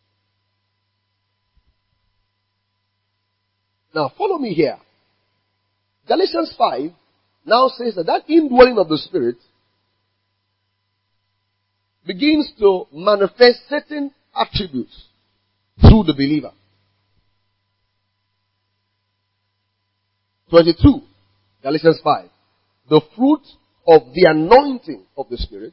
Now follow me here. Galatians five now says that that indwelling of the Spirit begins to manifest certain attributes through the believer. twenty-two, Galatians five. The fruit of the anointing of the Spirit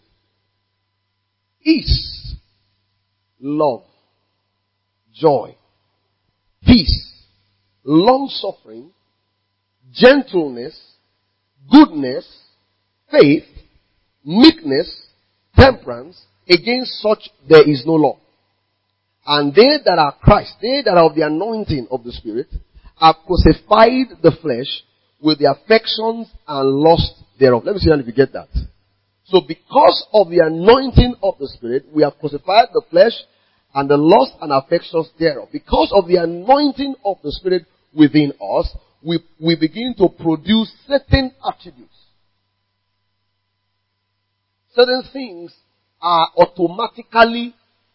is love, joy, peace, long-suffering, gentleness, goodness, faith, meekness, temperance. Against such there is no law. And they that are Christ, they that are of the anointing of the Spirit, have crucified the flesh with the affections and lust thereof. Let me see if you get that. So because of the anointing of the Spirit, we have crucified the flesh and the lust and affections thereof. Because of the anointing of the Spirit within us, we, we begin to produce certain attributes. Certain things are automatically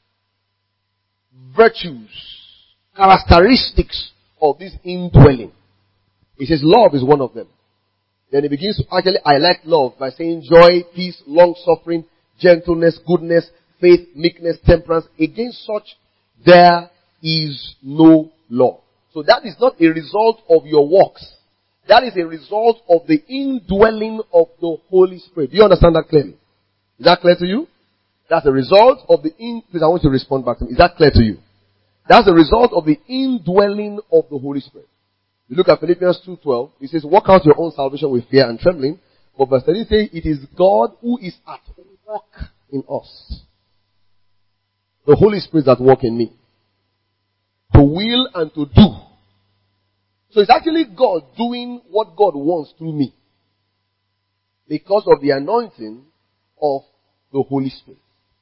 virtues, characteristics of this indwelling. He says love is one of them. Then he begins to actually highlight love by saying joy, peace, long-suffering, gentleness, goodness, faith, meekness, temperance. Against such there is no law. So that is not a result of your works. That is a result of the indwelling of the Holy Spirit. Do you understand that clearly? Is that clear to you? That's a result of the in, please I want you to respond back to me. Is that clear to you? That's the result of the indwelling of the Holy Spirit. You look at Philippians two twelve, it says, work out your own salvation with fear and trembling. But verse thirteen says, it is God who is at work in us. The Holy Spirit is at work in me. To will and to do. So it's actually God doing what God wants through me. Because of the anointing of the Holy Spirit.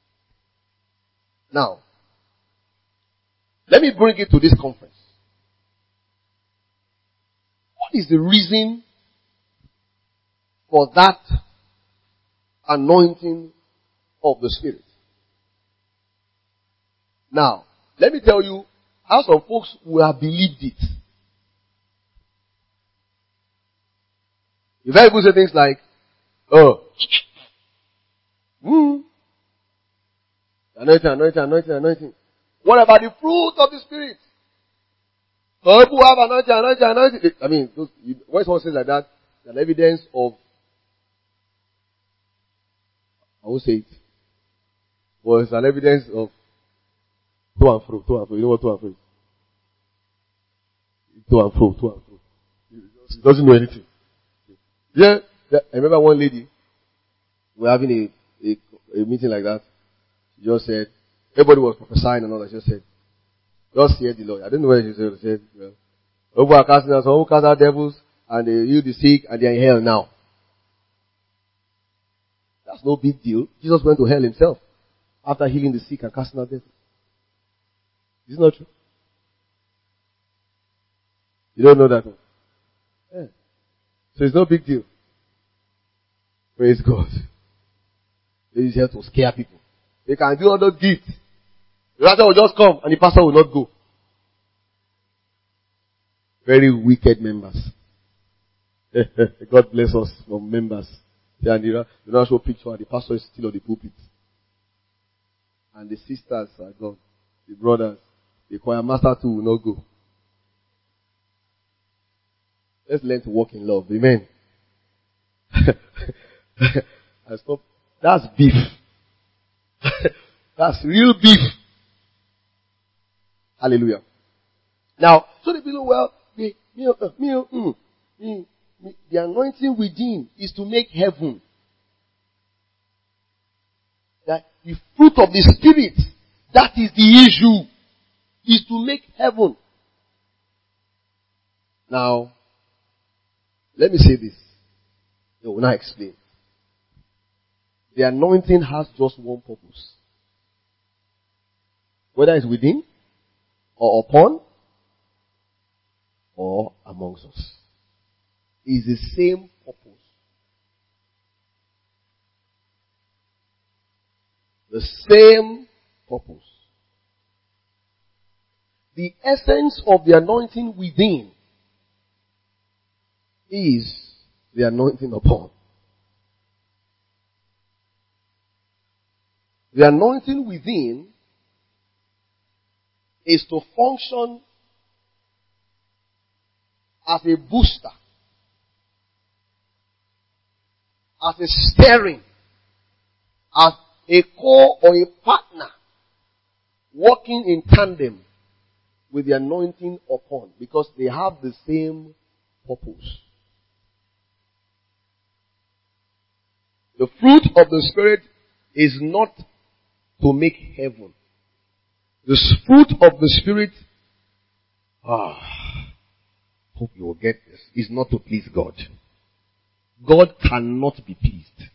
Now, let me bring it to this conference. What is the reason for that anointing of the Spirit? Now, let me tell you how some folks will have believed it. If people say things like, oh, hmm, anointing, anointing, anointing, anointing. What about the fruit of the Spirit? So people have anointing, anointing, anointing. I mean, those, you, when someone says like that, an evidence of, I won't say it, well, it's an evidence of to and fro, to and fro. You know what to and fro is? To and fro, to and fro. He doesn't know anything. Yeah, I remember one lady, we were having a, a, a meeting like that. She just said, everybody was prophesying and all that. She just said, just hear the Lord. I didn't know what she said. She said, well, people are casting out, some who cast out devils, and they heal the sick, and they are in hell now. That's no big deal. Jesus went to hell himself after healing the sick and casting out devils. Is it not true? You don't know that one? Yeah. So it's no big deal. Praise God. It is here to scare people. They can do all those gifts. The pastor will just come and the pastor will not go. Very wicked members. God bless us from members. And you know, show picture and the pastor is still on the pulpit. And the sisters are gone. The brothers. the choir master too will not go. Let's learn to walk in love. Amen. I stop. That's beef. That's real beef. Hallelujah. Now, so the people, well, the, me, uh, me, uh, mm, me, me, the anointing within is to make heaven. That the fruit of the Spirit, that is the issue, is to make heaven. Now, let me say this. I will not explain. The anointing has just one purpose. Whether it's within, or upon, or amongst us. It's the same purpose. The same purpose. The essence of the anointing within is the anointing upon. The anointing within is to function as a booster, as a steering, as a co or a partner working in tandem with the anointing upon, because they have the same purpose. The fruit of the Spirit is not to make heaven. The fruit of the Spirit, ah, hope you will get this, is not to please God. God cannot be pleased.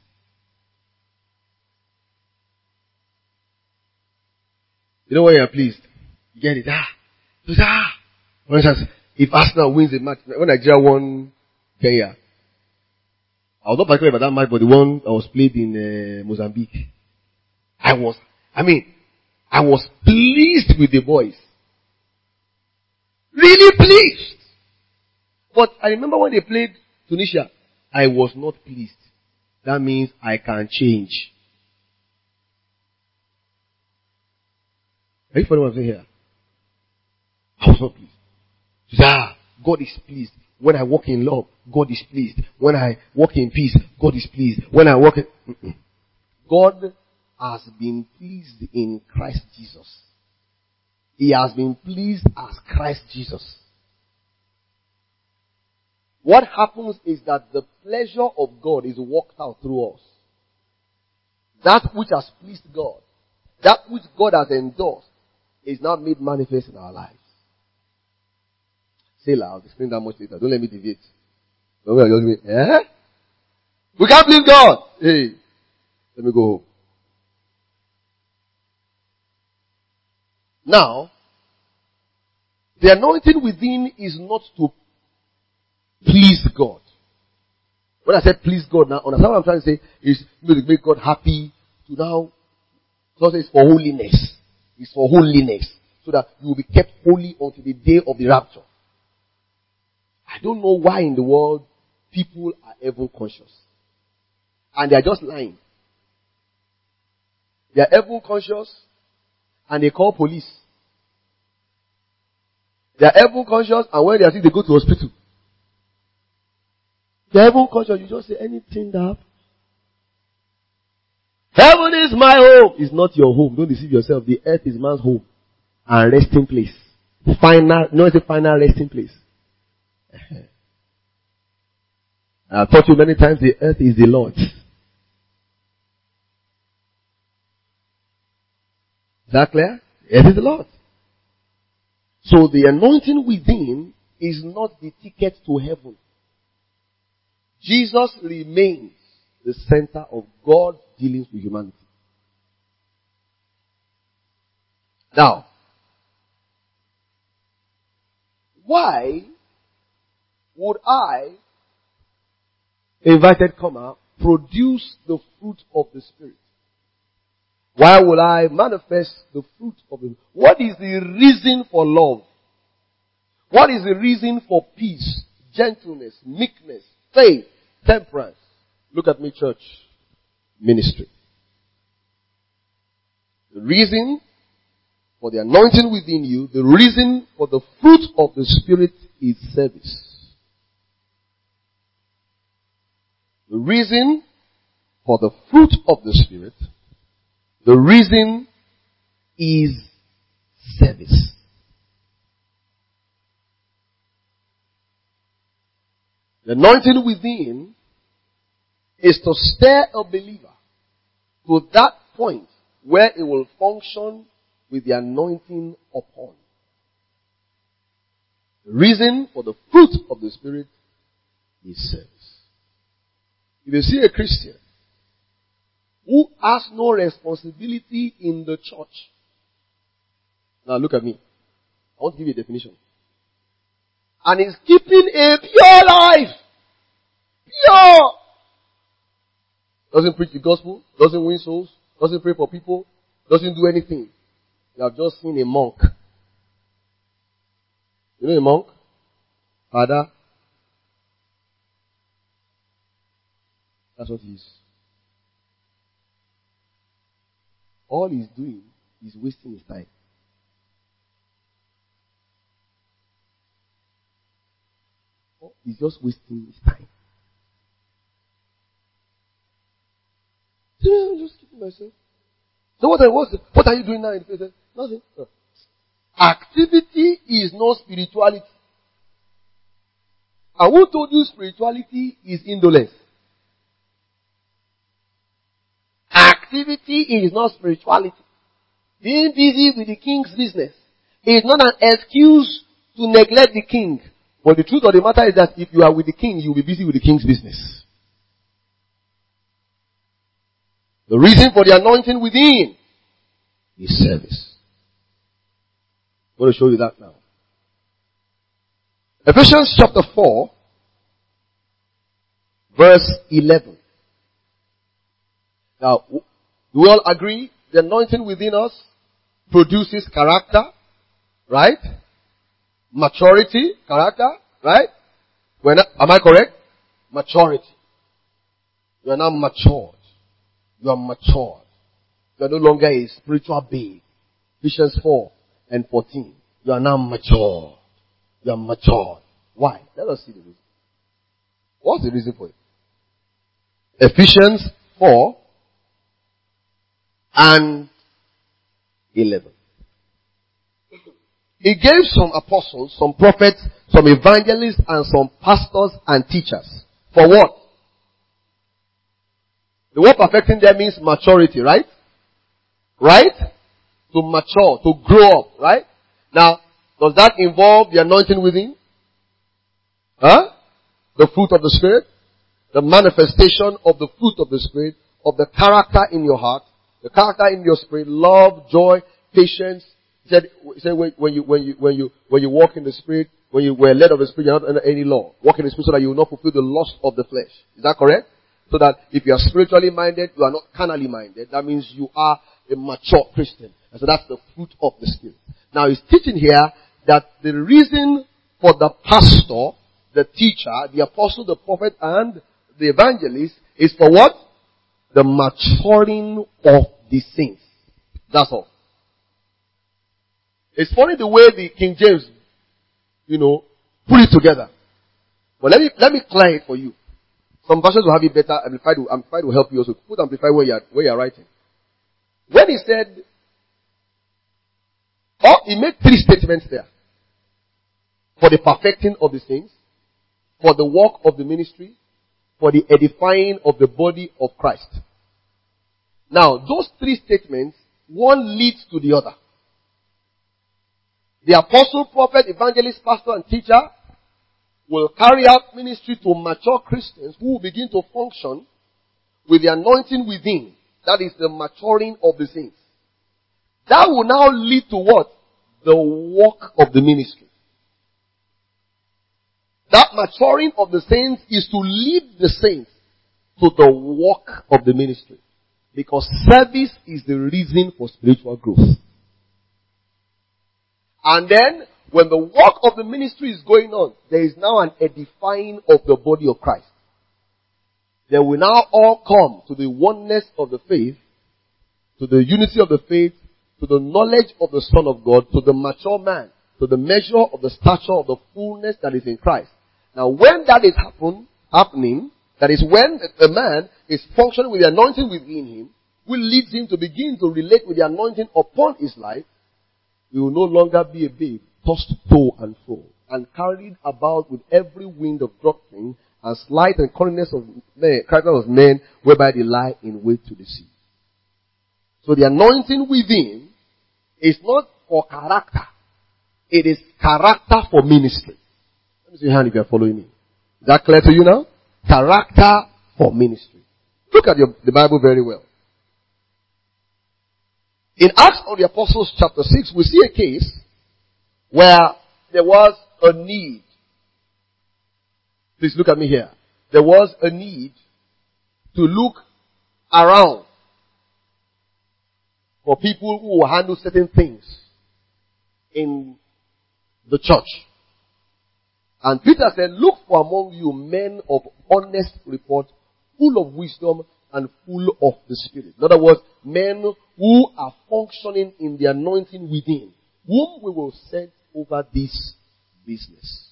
You know when you are pleased? You get it. Ah, ah. For instance, if Arsenal wins a match, when Nigeria won Kenya, I was not particular about that match, but the one that was played in uh, Mozambique, I was, I mean, I was pleased with the boys. Really pleased. But I remember when they played Tunisia, I was not pleased. That means I can change. Are you following what I'm saying here? I was not pleased. Ah, God is pleased. When I walk in love, God is pleased. When I walk in peace, God is pleased. When I walk in... Mm-mm. God has been pleased in Christ Jesus. He has been pleased as Christ Jesus. What happens is that the pleasure of God is worked out through us. That which has pleased God, that which God has endorsed, is now made manifest in our lives. Say loud, I'll explain that much later. Don't let me deviate. Don't let me, eh? We can't please God. Hey, let me go home. Now, the anointing within is not to please God. When I said please God now, understand what I'm trying to say? Is to make God happy, to now, so it's for holiness. It's for holiness. So that you will be kept holy until the day of the rapture. I don't know why in the world people are evil conscious. And they are just lying. They are evil conscious and they call police. They are evil conscious and when they are sick they go to hospital. They are evil conscious, you just say anything that happens. Heaven is my home. It's not your home. Don't deceive yourself. The earth is man's home and resting place. Final, no, it's a final resting place. I've taught you many times the earth is the Lord's. Is that clear? The earth is the Lord. So the anointing within is not the ticket to heaven. Jesus remains the center of God's dealings with humanity. Now, why would I, invited comer, produce the fruit of the Spirit? Why will I manifest the fruit of the Spirit? What is the reason for love? What is the reason for peace, gentleness, meekness, faith, temperance? Look at me, church. Ministry. The reason for the anointing within you, the reason for the fruit of the Spirit is service. The reason for the fruit of the Spirit, the reason is service. The anointing within is to stir a believer to that point where it will function with the anointing upon. The reason for the fruit of the Spirit is service. If you see a Christian who has no responsibility in the church, now look at me. I want to give you a definition. And is keeping a pure life. Pure. Doesn't preach the gospel, doesn't win souls, doesn't pray for people, doesn't do anything. You have just seen a monk. You know a monk? Father. That's what he is. All he's doing is wasting his time. He's just wasting his time. I'm just keeping myself. So what, what, what are you doing now in the faith? Nothing. No. Activity is not spirituality. And who told you spirituality is indolence? Activity is not spirituality. Being busy with the king's business is not an excuse to neglect the king. But the truth of the matter is that if you are with the king, you will be busy with the king's business. The reason for the anointing within is service. I'm going to show you that now. Ephesians chapter four, verse eleven. Now, do we all agree the anointing within us produces character, right? Maturity, character, right? We're not, am I correct? Maturity. You are now matured. You are matured. You are no longer a spiritual babe. Ephesians four and fourteen. You are now matured. You are matured. Why? Let us see the reason. What's the reason for it? Ephesians four and eleven. He gave some apostles, some prophets, some evangelists, and some pastors and teachers. For what? The word perfecting there means maturity, right? Right? To mature, to grow up, right? Now, does that involve the anointing within? Huh? The fruit of the Spirit? The manifestation of the fruit of the Spirit, of the character in your heart, the character in your spirit, love, joy, patience. He said, he said when, when you, when you, when you, when you walk in the Spirit, when you were led of the Spirit, you're not under any law. Walk in the Spirit so that you will not fulfill the lust of the flesh. Is that correct? So that if you are spiritually minded, you are not carnally minded. That means you are a mature Christian. And so that's the fruit of the Spirit. Now he's teaching here that the reason for the pastor, the teacher, the apostle, the prophet, and the evangelist is for what? The maturing of the saints. That's all. It's funny the way the King James, you know, put it together. But let me, let me clear it for you. Some versions will have it better. Amplified will, Amplified will help you also. Put Amplified where you are, where you are writing. When he said, oh, he made three statements there. For the perfecting of the saints, for the work of the ministry, for the edifying of the body of Christ. Now, those three statements, one leads to the other. The apostle, prophet, evangelist, pastor, and teacher will carry out ministry to mature Christians who will begin to function with the anointing within. That is the maturing of the saints. That will now lead to what? The work of the ministry. That maturing of the saints is to lead the saints to the work of the ministry. Because service is the reason for spiritual growth. And then, when the work of the ministry is going on, there is now an edifying of the body of Christ. They will now all come to the oneness of the faith, to the unity of the faith, to the knowledge of the Son of God, to the mature man, to the measure of the stature of the fullness that is in Christ. Now when that is happen, happening, that is when the man is functioning with the anointing within him, which leads him to begin to relate with the anointing upon his life, he will no longer be a babe, tossed to and fro, and carried about with every wind of doctrine, and sleight and cunningness of men, character of men, whereby they lie in wait to deceive. So the anointing within is not for character. It is character for ministry. Let me see your hand if you are following me. Is that clear to you now? Character for ministry. Look at your, the Bible very well. In Acts of the Apostles chapter six, we see a case where there was a need. Please look at me here. There was a need to look around for people who will handle certain things in the church. And Peter said, look for among you men of honest report, full of wisdom and full of the Spirit. In other words, men who are functioning in the anointing within, whom we will set over this business.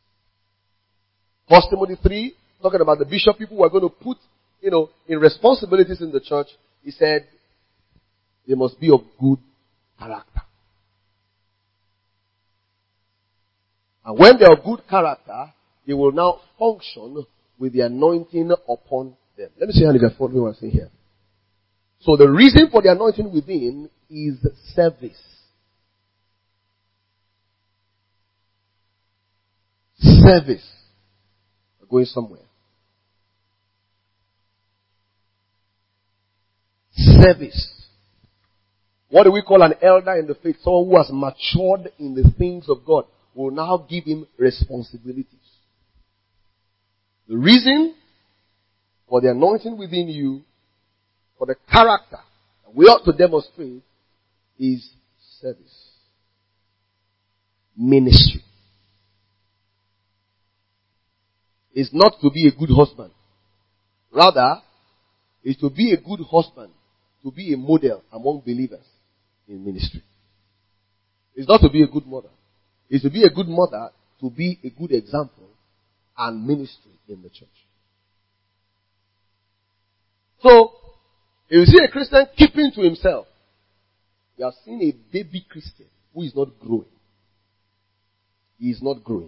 First Timothy three, talking about the bishop, people who are going to put, you know, in responsibilities in the church, he said, they must be of good character. And when they are of good character, they will now function with the anointing upon them. Let me see how you can follow what I'm saying here. So the reason for the anointing within is service. Service. We're going somewhere. Service. What do we call an elder in the faith? Someone who has matured in the things of God. Will now give him responsibilities. The reason for the anointing within you, for the character that we ought to demonstrate, is service. Ministry. It's not to be a good husband. Rather, it's to be a good husband, to be a model among believers in ministry. It's not to be a good mother. It's to be a good mother, to be a good example and ministry in the church. So, if you see a Christian keeping to himself, you have seen a baby Christian who is not growing. He is not growing.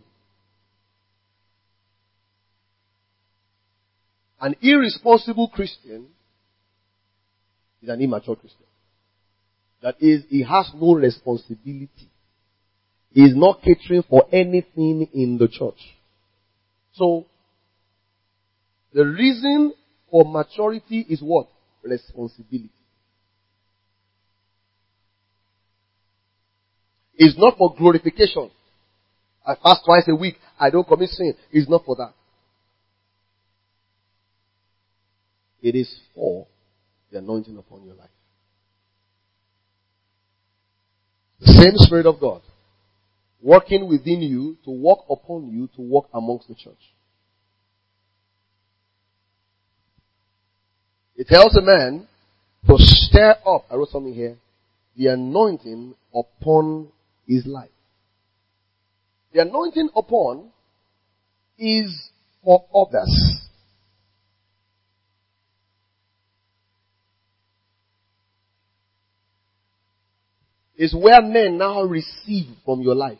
An irresponsible Christian is an immature Christian. That is, he has no responsibility. He is not catering for anything in the church. So, the reason for maturity is what? Responsibility. It's not for glorification. I fast twice a week. I don't commit sin. It's not for that. It is for the anointing upon your life. The same Spirit of God working within you to work upon you to work amongst the church. It tells a man to stir up, I wrote something here, the anointing upon his life. The anointing upon is for others. It's where men now receive from your life.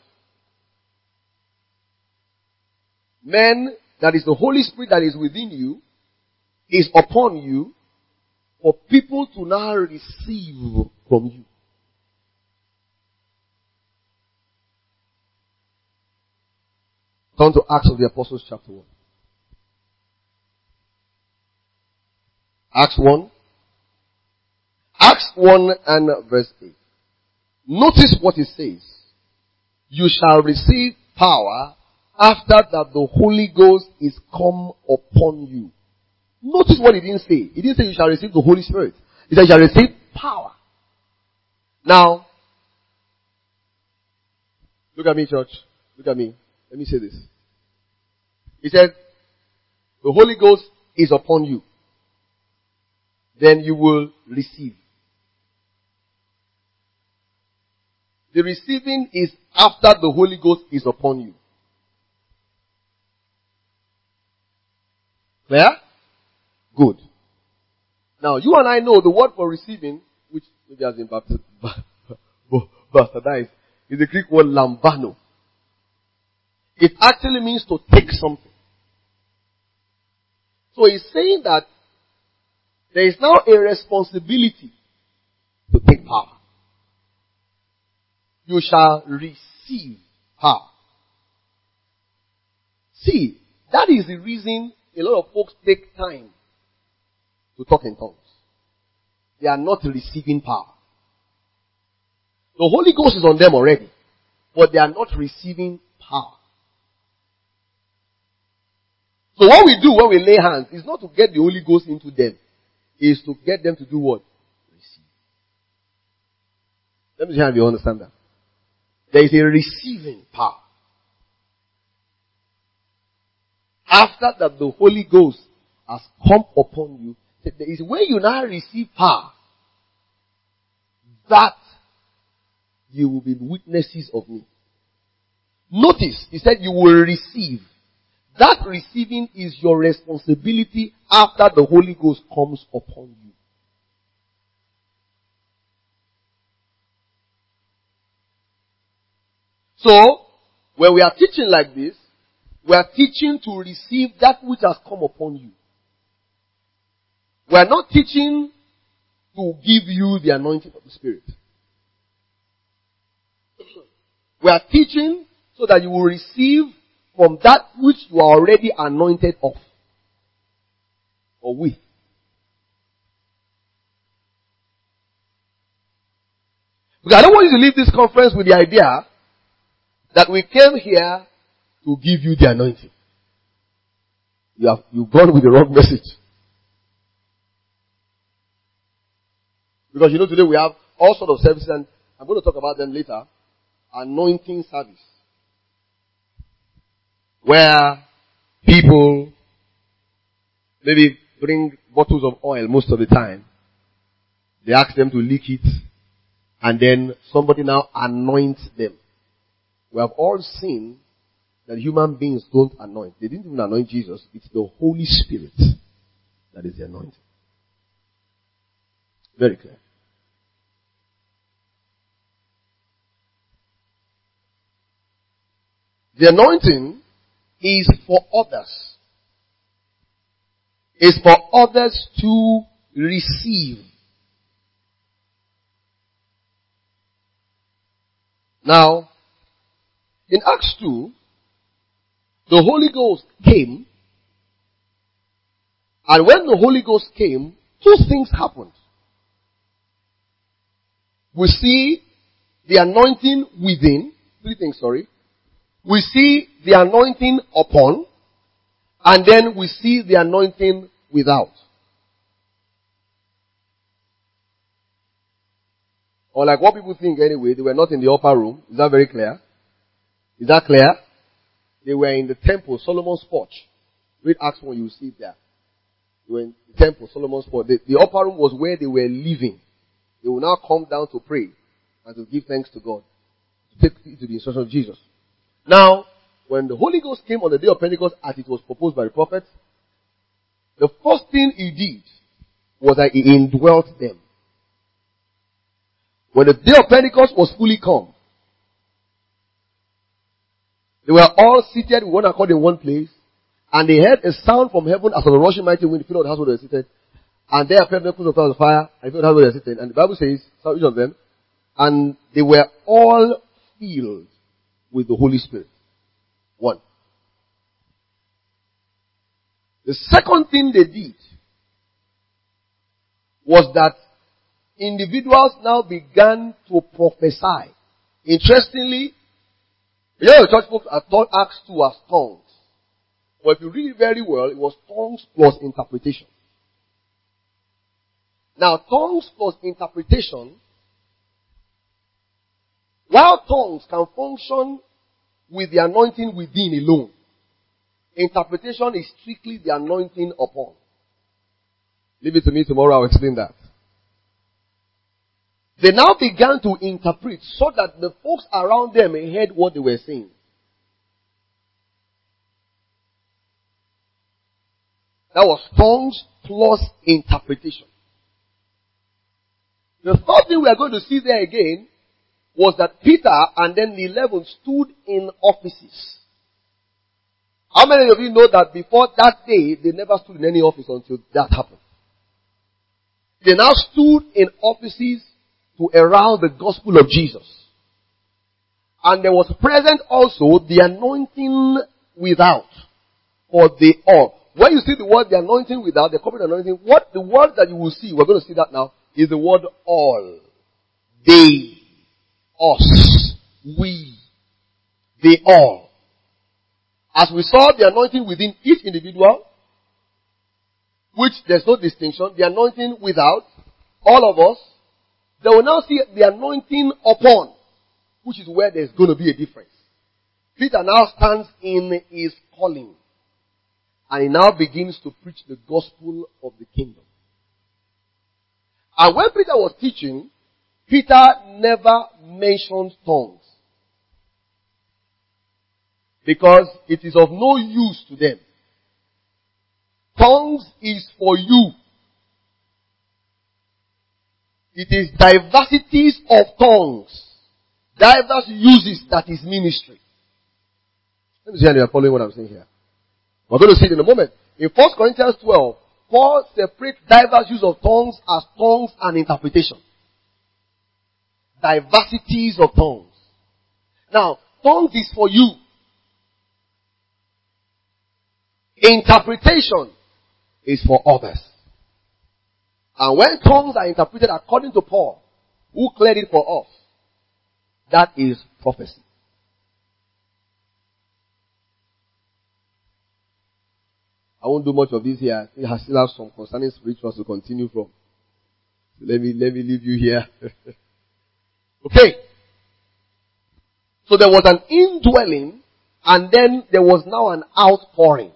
Men, that is the Holy Spirit that is within you, is upon you for people to now receive from you. Turn to Acts of the Apostles chapter one. Acts one. Acts one and verse eight. Notice what it says. You shall receive power after that the Holy Ghost is come upon you. Notice what it didn't say. It didn't say you shall receive the Holy Spirit. It said you shall receive power. Now, look at me, church. Look at me. Let me say this. He said, the Holy Ghost is upon you. Then you will receive. The receiving is after the Holy Ghost is upon you. Clear? Good. Now, you and I know the word for receiving, which maybe has been bastardized, is the Greek word lambano. It actually means to take something. So he's saying that there is now a responsibility to take power. You shall receive power. See, that is the reason a lot of folks take time to talk in tongues. They are not receiving power. The Holy Ghost is on them already, but they are not receiving power. So what we do when we lay hands is not to get the Holy Ghost into them. Is to get them to do what? Receive. Let me see how you understand that. There is a receiving power. After that the Holy Ghost has come upon you, there is when you now receive power that you will be witnesses of me. Notice, he said you will receive. That receiving is your responsibility after the Holy Ghost comes upon you. So, when we are teaching like this, we are teaching to receive that which has come upon you. We are not teaching to give you the anointing of the Spirit. We are teaching so that you will receive from that which you are already anointed of or with. Because I don't want you to leave this conference with the idea that we came here to give you the anointing. You have, you've gone with the wrong message. Because you know today we have all sorts of services, and I'm going to talk about them later. Anointing service. Where people maybe bring bottles of oil most of the time. They ask them to leak it, and then somebody now anoints them. We have all seen that human beings don't anoint. They didn't even anoint Jesus. It's the Holy Spirit that is the anointing. Very clear. The anointing is for others. Is for others to receive. Now, in Acts two, the Holy Ghost came, and when the Holy Ghost came, two things happened. We see the anointing within, three things, sorry. We see the anointing upon, and then we see the anointing without. Or like what people think anyway, they were not in the upper room. Is that very clear? Is that clear? They were in the temple, Solomon's porch. Read Acts one, you will see it there. They were in the temple, Solomon's porch. The, the upper room was where they were living. They will now come down to pray and to give thanks to God. To take it to the instruction of Jesus. Now, when the Holy Ghost came on the day of Pentecost as it was proposed by the prophets, the first thing he did was that he indwelt them. When the day of Pentecost was fully come, they were all seated with one accord in one place, and they heard a sound from heaven as of a rushing mighty wind, filled the house where they were seated, and there appeared miracles of clouds of fire, and filled the house where they were seated. And the Bible says, each of them, and they were all filled with the Holy Spirit. One. The second thing they did was that individuals now began to prophesy. Interestingly, you know, the church folks are taught Acts two as tongues. But if you read it very well, it was tongues plus interpretation. Now, tongues plus interpretation, while tongues can function with the anointing within alone, interpretation is strictly the anointing upon. Leave it to me tomorrow, I'll explain that. They now began to interpret so that the folks around them heard what they were saying. That was tongues plus interpretation. The third thing we are going to see there again was that Peter and then the eleven stood in offices. How many of you know that before that day, they never stood in any office until that happened? They now stood in offices to herald the gospel of Jesus. And there was present also the anointing without for the all. When you see the word the anointing without, the corporate anointing, what the word that you will see, we're going to see that now, is the word all. They, us, we, they all. As we saw the anointing within each individual, which there's no distinction, the anointing without, all of us, they will now see the anointing upon, which is where there's going to be a difference. Peter now stands in his calling, and he now begins to preach the gospel of the kingdom. And when Peter was teaching, Peter never mentioned tongues. Because it is of no use to them. Tongues is for you. It is diversities of tongues. Diverse uses that is ministry. Let me see how you are following what I'm saying here. We're going to see it in a moment. In First Corinthians twelve, Paul separates diverse use of tongues as tongues and interpretation. Diversities of tongues. Now, tongues is for you. Interpretation is for others. And when tongues are interpreted according to Paul, who cleared it for us, that is prophecy. I won't do much of this here. I still have some concerning spirituals to continue from. So let me, let me leave you here. Okay. So there was an indwelling, and then there was now an outpouring.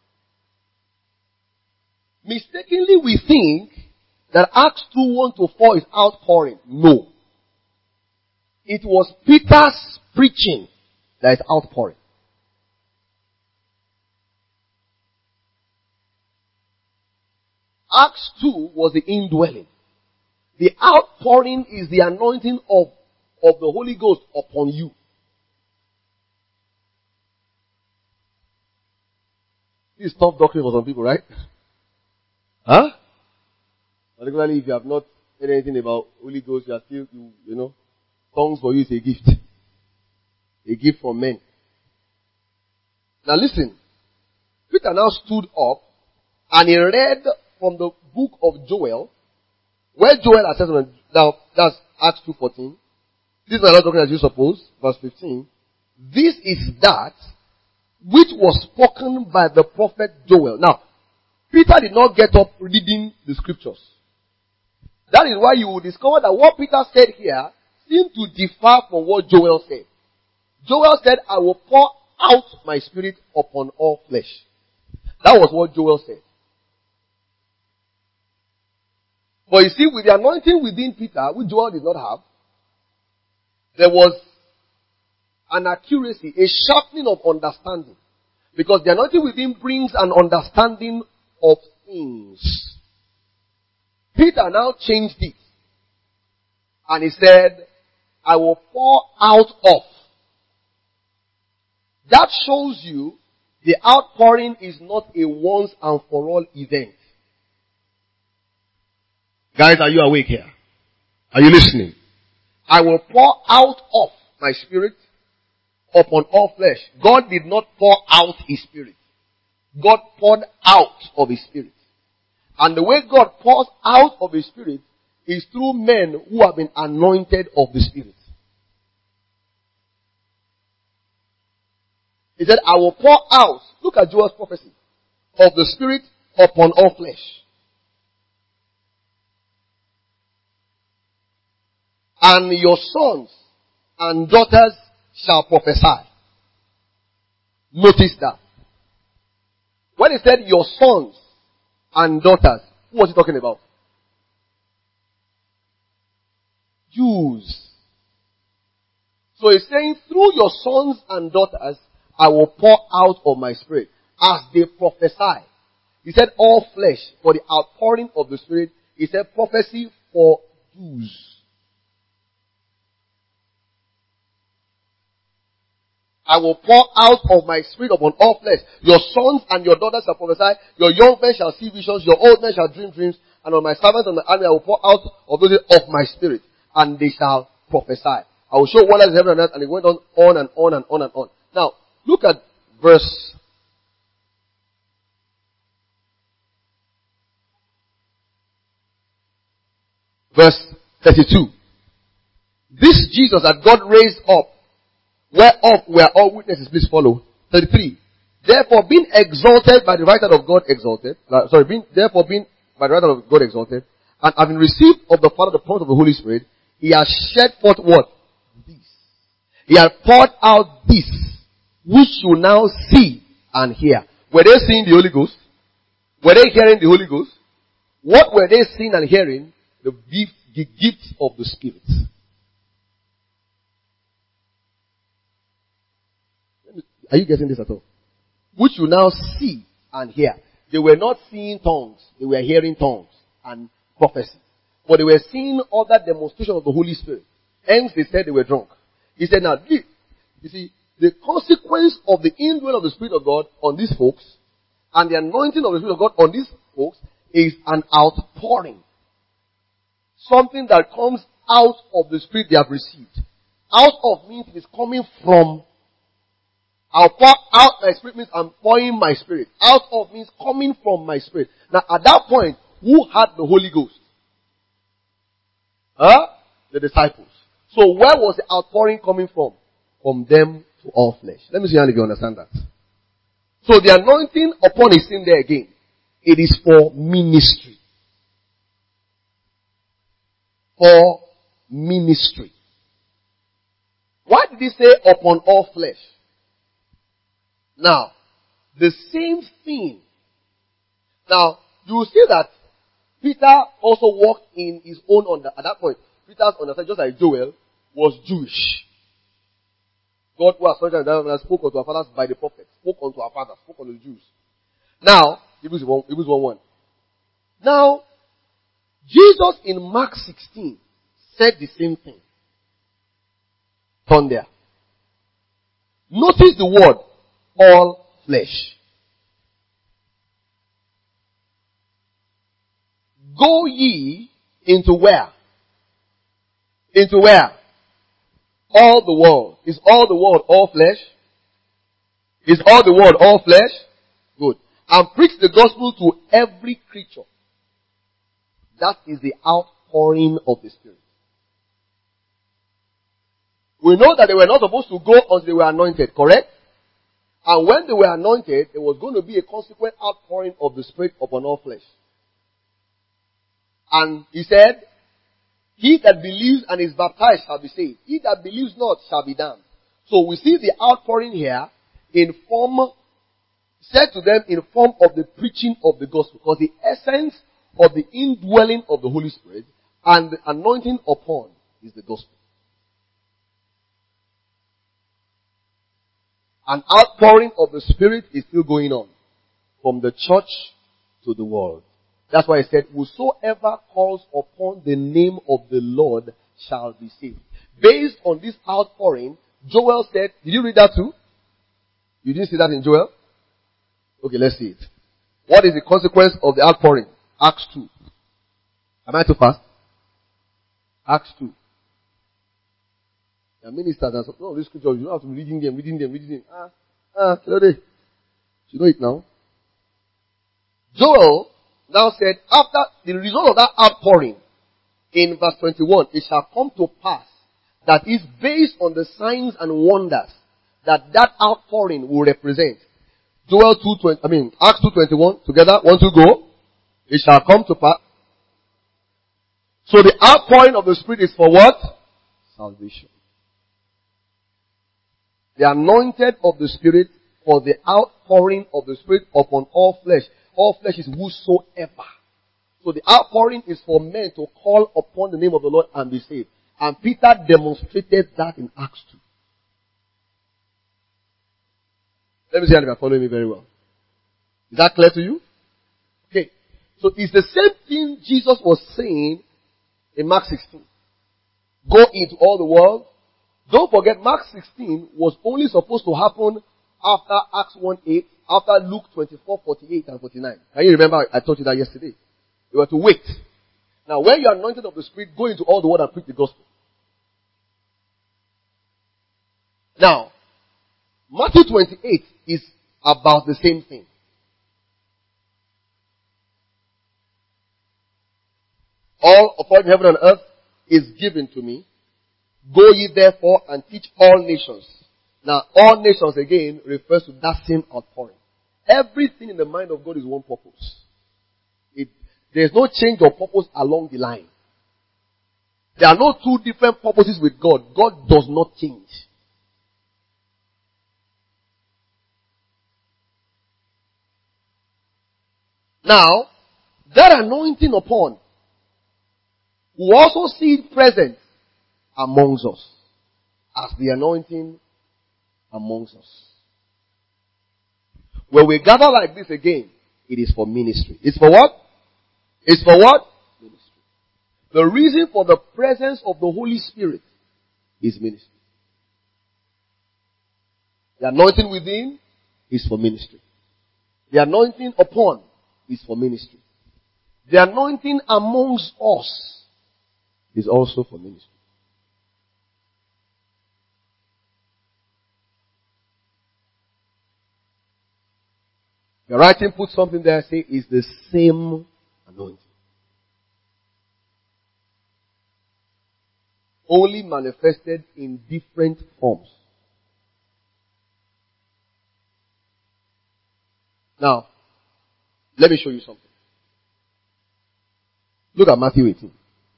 Mistakenly we think that Acts two, one to four is outpouring. No. It was Peter's preaching that is outpouring. Acts two was the indwelling. The outpouring is the anointing of, of the Holy Ghost upon you. This is tough doctrine for some people, right? Huh? Particularly if you have not heard anything about Holy Ghost, you are still, you, you know, tongues for you is a gift. A gift from men. Now listen. Peter now stood up and he read from the book of Joel, where Joel assessment, now that's Acts two fourteen. This is not talking as you suppose, verse fifteen. This is that which was spoken by the prophet Joel. Now, Peter did not get up reading the scriptures. That is why you will discover that what Peter said here seemed to differ from what Joel said. Joel said, I will pour out my spirit upon all flesh. That was what Joel said. But you see, with the anointing within Peter, which Joel did not have, there was an accuracy, a sharpening of understanding. Because the anointing within brings an understanding of things. Peter now changed it. And he said, I will pour out of. That shows you the outpouring is not a once and for all event. Guys, are you awake here? Are you listening? I will pour out of my spirit upon all flesh. God did not pour out his spirit. God poured out of his spirit. And the way God pours out of his spirit is through men who have been anointed of the spirit. He said, I will pour out, look at Joel's prophecy, of the spirit upon all flesh. And your sons and daughters shall prophesy. Notice that. When he said your sons and daughters, who was he talking about? Jews. So he's saying, through your sons and daughters, I will pour out of my spirit as they prophesy. He said all flesh for the outpouring of the spirit. He said prophecy for Jews. I will pour out of my spirit upon all flesh. Your sons and your daughters shall prophesy. Your young men shall see visions. Your old men shall dream dreams. And on my servants and my army I will pour out of those of my spirit. And they shall prophesy. I will show wonders in heaven and earth. And it went on, on and on and on and on. Now, look at verse Verse thirty-two. This Jesus that God raised up, whereof were all witnesses, please follow. thirty-three. Therefore being exalted by the right hand of God exalted, uh, sorry, being, therefore being by the right hand of God exalted, and having received of the Father the promise of the Holy Spirit, he has shed forth what? This. He has poured out this, which you now see and hear. Were they seeing the Holy Ghost? Were they hearing the Holy Ghost? What were they seeing and hearing? The gift, the gift of the Spirit. Are you getting this at all? Which you now see and hear. They were not seeing tongues. They were hearing tongues and prophecy. But they were seeing other demonstration of the Holy Spirit. Hence they said they were drunk. He said, now, you see, the consequence of the indwelling of the Spirit of God on these folks and the anointing of the Spirit of God on these folks is an outpouring. Something that comes out of the Spirit they have received. Out of means it is coming from. I'll pour out my Spirit means I'm pouring my Spirit. Out of means coming from my Spirit. Now at that point, who had the Holy Ghost? Huh? The disciples. So where was the outpouring coming from? From them to all flesh. Let me see how you understand that. So the anointing upon his sin there again. It is for ministry. For ministry. Why did he say upon all flesh? Now, the same thing. Now, you will see that Peter also walked in his own under, at that point. Peter's understanding, just like Joel, was Jewish. God who has spoken and spoke unto our fathers by the prophets, spoke unto our fathers, spoke unto the Jews. Now, Hebrews one, Hebrews one one. Now, Jesus in Mark sixteen said the same thing. Turn there. Notice the word, all flesh. Go ye into where? Into where? All the world. Is all the world all flesh? Is all the world all flesh? Good. And preach the gospel to every creature. That is the outpouring of the Spirit. We know that they were not supposed to go until they were anointed, correct? And when they were anointed, there was going to be a consequent outpouring of the Spirit upon all flesh. And he said, he that believes and is baptized shall be saved. He that believes not shall be damned. So we see the outpouring here in form, said to them in form of the preaching of the gospel. Because the essence of the indwelling of the Holy Spirit and the anointing upon is the gospel. An outpouring of the Spirit is still going on from the church to the world. That's why he said, whosoever calls upon the name of the Lord shall be saved. Based on this outpouring, Joel said, did you read that too? You didn't see that in Joel? Okay, let's see it. What is the consequence of the outpouring? Acts two. Am I too fast? Acts two. The ministers and so, no, these scriptures, you don't have to be reading them, reading them, reading them. Ah, ah, today. You know it now. Joel now said, after the result of that outpouring, in verse twenty-one, it shall come to pass that is based on the signs and wonders that that outpouring will represent. Joel two twenty, I mean, Acts two twenty-one, together, one, two, go. It shall come to pass. So the outpouring of the Spirit is for what? Salvation. The anointed of the Spirit for the outpouring of the Spirit upon all flesh. All flesh is whosoever. So the outpouring is for men to call upon the name of the Lord and be saved. And Peter demonstrated that in Acts two. Let me see if you are following me very well. Is that clear to you? Okay. So it's the same thing Jesus was saying in Mark sixteen. Go into all the world. Don't forget, Mark sixteen was only supposed to happen after Acts one eight, after Luke twenty-four forty-eight and forty-nine. Can you remember? I told you that yesterday. You were to wait. Now, when you are anointed of the Spirit, go into all the world and preach the gospel. Now, Matthew twenty-eight is about the same thing. All authority in heaven and earth is given to me. Go ye therefore and teach all nations. Now, all nations again refers to that same outpouring. Everything in the mind of God is one purpose. It, there is no change of purpose along the line. There are no two different purposes with God. God does not change. Now, that anointing upon we also see it present amongst us as the anointing amongst us. When we gather like this again, it is for ministry. It's for what? It's for what? Ministry. The reason for the presence of the Holy Spirit is ministry. The anointing within is for ministry. The anointing upon is for ministry. The anointing amongst us is also for ministry. The writing puts something there, say, is the same anointing. Only manifested in different forms. Now, let me show you something. Look at Matthew eighteen.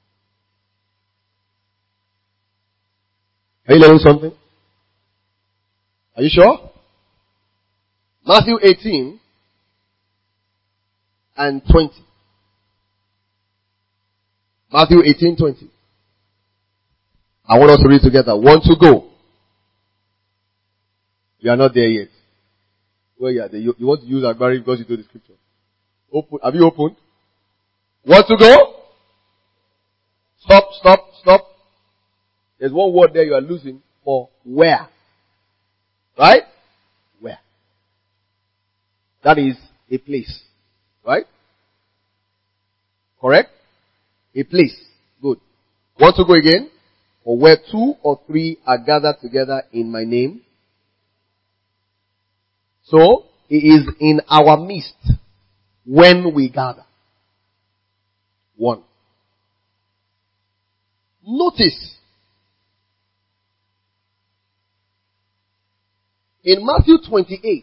Are you learning something? Are you sure? Matthew eighteen and twenty. Matthew eighteen, twenty. I want us to read together. One to go. You are not there yet. Well, yeah, you, you want to use Agbari because you know the scripture. Open. Have you opened? One to go? Stop, stop, stop. There's one word there you are losing for where. Right? Where. That is a place. Right? Correct? A place. Good. Want to go again? For where two or three are gathered together in my name. So, it is in our midst when we gather. One. Notice. In Matthew twenty-eight,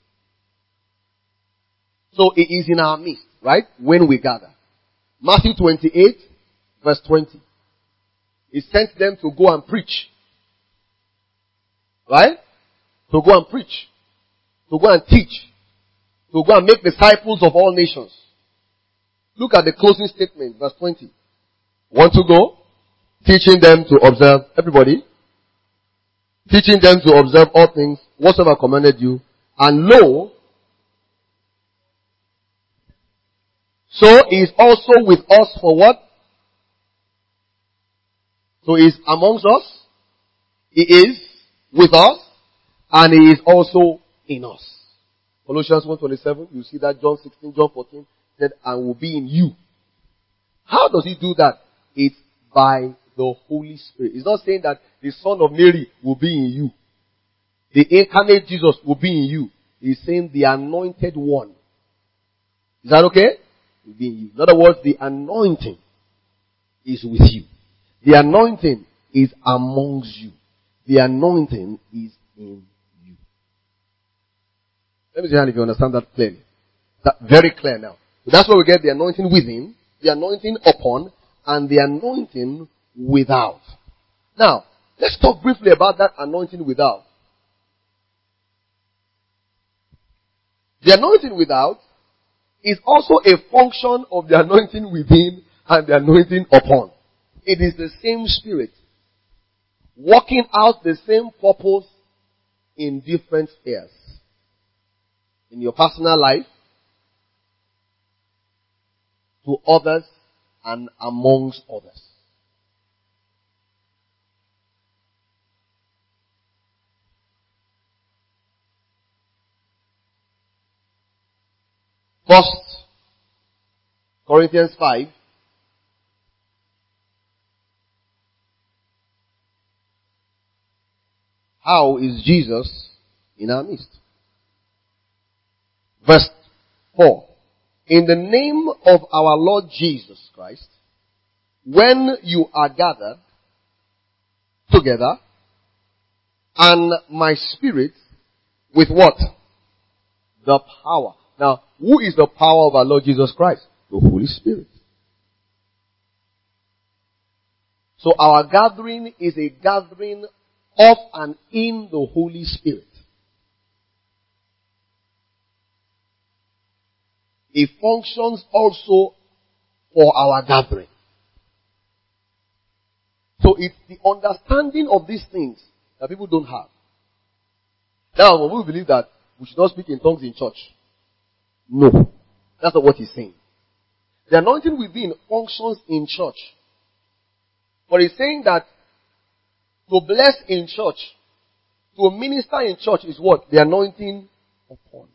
so it is in our midst, right? When we gather. Matthew twenty-eight, verse twenty. He sent them to go and preach. Right? To go and preach. To go and teach. To go and make disciples of all nations. Look at the closing statement, verse twenty. Want to go? Teaching them to observe, everybody. Teaching them to observe all things, whatsoever I commanded you. And lo, so he is also with us for what? So he is amongst us. He is with us. And he is also in us. Colossians one twenty-seven, you see that John sixteen, John fourteen said, and will be in you. How does he do that? It's by the Holy Spirit. It's not saying that the Son of Mary will be in you. The incarnate Jesus will be in you. He's saying the anointed one. Is that okay? Will be in you. In other words, the anointing is with you. The anointing is amongst you. The anointing is in you. Let me see if you understand that clearly. That very clear now. So that's where we get the anointing within, the anointing upon, and the anointing without. Now, let's talk briefly about that anointing without. The anointing without is also a function of the anointing within and the anointing upon. It is the same spirit. working out the same purpose in different spheres. In your personal life, to others, and amongst others. First Corinthians five. How is Jesus in our midst? Verse four. In the name of our Lord Jesus Christ, when you are gathered together, and my spirit with what? The power. Now, who is the power of our Lord Jesus Christ? The Holy Spirit. So our gathering is a gathering of and in the Holy Spirit. It functions also for our gathering. So it's the understanding of these things that people don't have. Now, when we believe that we should not speak in tongues in church. No. That's not what he's saying. The anointing within functions in church. But he's saying that to bless in church, to minister in church is what? The anointing upon.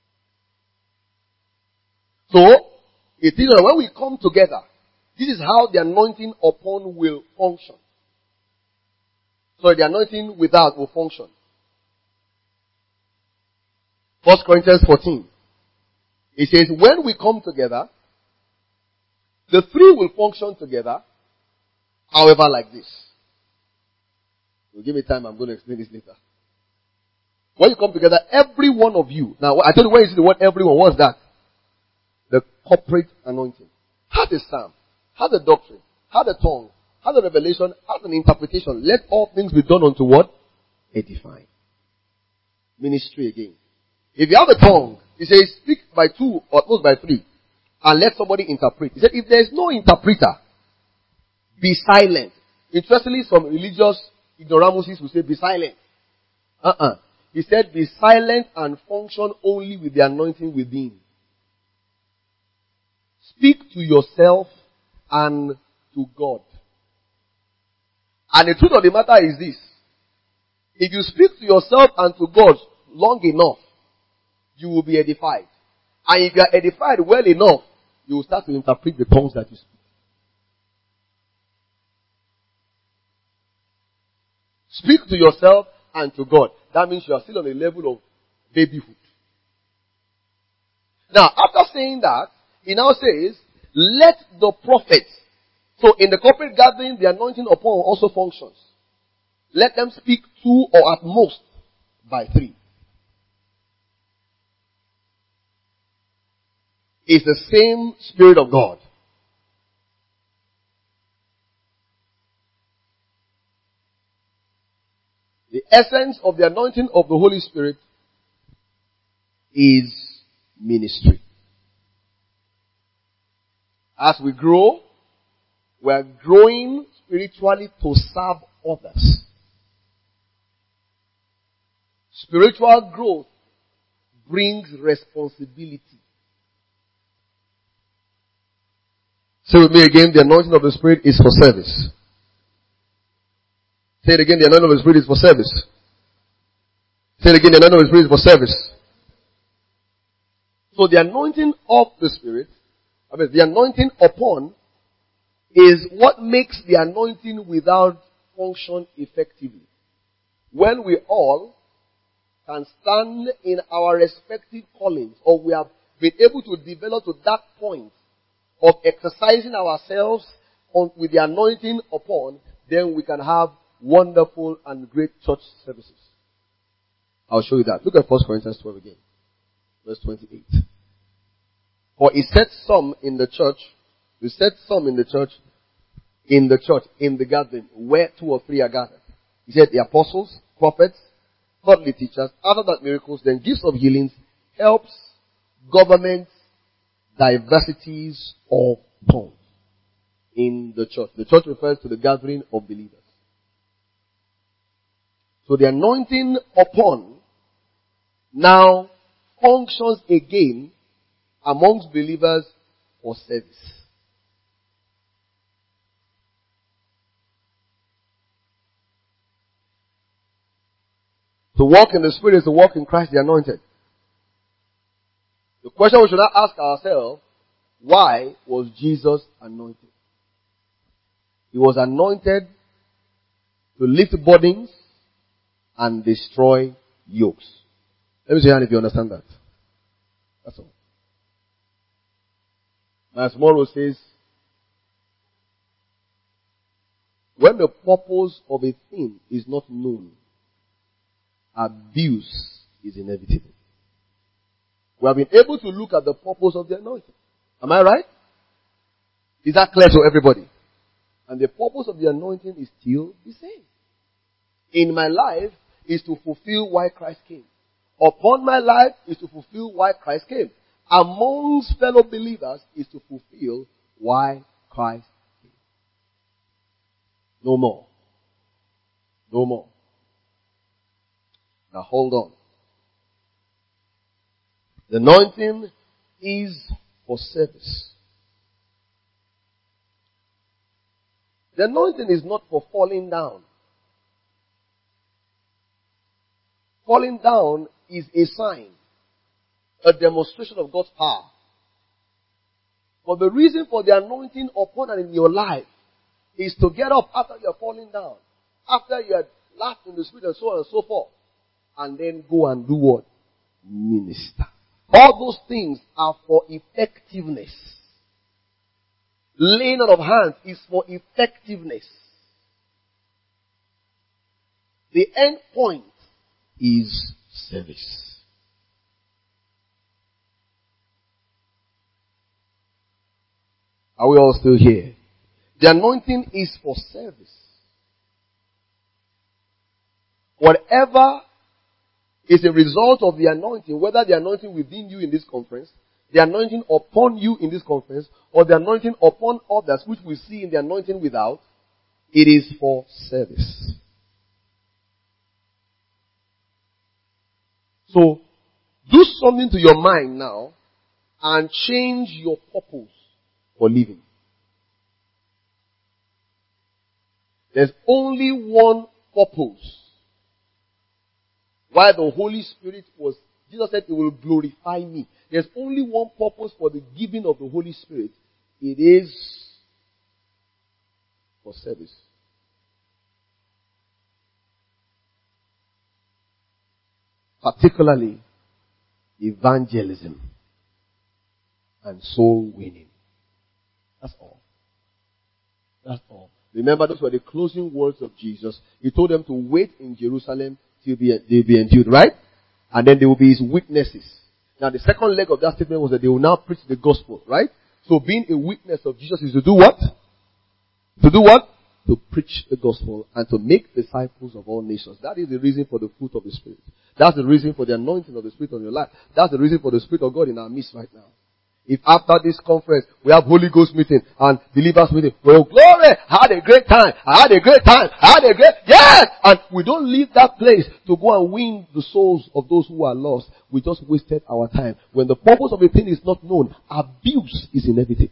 So, it is that when we come together, this is how the anointing upon will function. So the anointing without will function. First Corinthians fourteen. It says, when we come together, the three will function together, however, like this. You'll give me time, I'm going to explain this later. When you come together, every one of you, now I tell you when you see the word everyone, what's that? The corporate anointing. Has a psalm, has a doctrine, has a tongue, has a revelation, has an interpretation. Let all things be done unto what? Edifying. Ministry again. If you have a tongue, he says, speak by two or at most by three. And let somebody interpret. He said, if there is no interpreter, be silent. Interestingly, some religious ignoramuses will say, be silent. Uh-uh. He said, be silent and function only with the anointing within. Speak to yourself and to God. And the truth of the matter is this. If you speak to yourself and to God long enough, you will be edified. And if you are edified well enough, you will start to interpret the tongues that you speak. Speak to yourself and to God. That means you are still on a level of babyhood. Now, after saying that, he now says, let the prophets. So in the corporate gathering, the anointing upon also functions. Let them speak two or at most by three. It's the same Spirit of God. The essence of the anointing of the Holy Spirit is ministry. As we grow, we are growing spiritually to serve others. Spiritual growth brings responsibility. Say with me again, the anointing of the Spirit is for service. Say it again, the anointing of the Spirit is for service. Say it again, the anointing of the Spirit is for service. So the anointing of the Spirit, I mean the anointing upon, is what makes the anointing without function effectively. When we all can stand in our respective callings, or we have been able to develop to that point of exercising ourselves on, with the anointing upon, then we can have wonderful and great church services. I'll show you that. Look at First Corinthians twelve again. Verse twenty-eight. For he set some in the church, he set some in the church, in the church, in the gathering, where two or three are gathered. He said the apostles, prophets, godly teachers, other than miracles, then gifts of healings, helps, governments, diversities of tongues in the church. The church refers to the gathering of believers. So the anointing upon now functions again amongst believers for service. To walk in the Spirit is to walk in Christ the anointed. The question we should now ask ourselves, why was Jesus anointed? He was anointed to lift burdens and destroy yokes. Let me see if you understand that. That's all. Miles Monroe says, when the purpose of a thing is not known, abuse is inevitable. We have been able to look at the purpose of the anointing. Am I right? Is that clear to everybody? And the purpose of the anointing is still the same. In my life is to fulfill why Christ came. Upon my life is to fulfill why Christ came. Amongst fellow believers is to fulfill why Christ came. No more. No more. Now hold on. The anointing is for service. The anointing is not for falling down. Falling down is a sign, a demonstration of God's power. But the reason for the anointing upon and in your life is to get up after you are falling down, after you are laughed in the Spirit and so on and so forth, and then go and do what? Minister. All those things are for effectiveness. Laying on of hands is for effectiveness. The end point is service. Are we all still here? The anointing is for service. Whatever is a result of the anointing, whether the anointing within you in this conference, the anointing upon you in this conference, or the anointing upon others, which we see in the anointing without, it is for service. So, do something to your mind now and change your purpose for living. There's only one purpose why the Holy Spirit was, Jesus said, it will glorify me. There's only one purpose for the giving of the Holy Spirit. It is for service. Particularly evangelism and soul winning. That's all. That's all. Remember, those were the closing words of Jesus. He told them to wait in Jerusalem till they will be endued, right? And then they will be his witnesses. Now, the second leg of that statement was that they will now preach the gospel, right? So, being a witness of Jesus is to do what? To do what? To preach the gospel and to make disciples of all nations. That is the reason for the fruit of the Spirit. That's the reason for the anointing of the Spirit on your life. That's the reason for the Spirit of God in our midst right now. If after this conference we have Holy Ghost meeting and believers meeting, well, glory, I had a great time, I had a great time, I had a great, yes! And we don't leave that place to go and win the souls of those who are lost. We just wasted our time. When the purpose of a thing is not known, abuse is inevitable.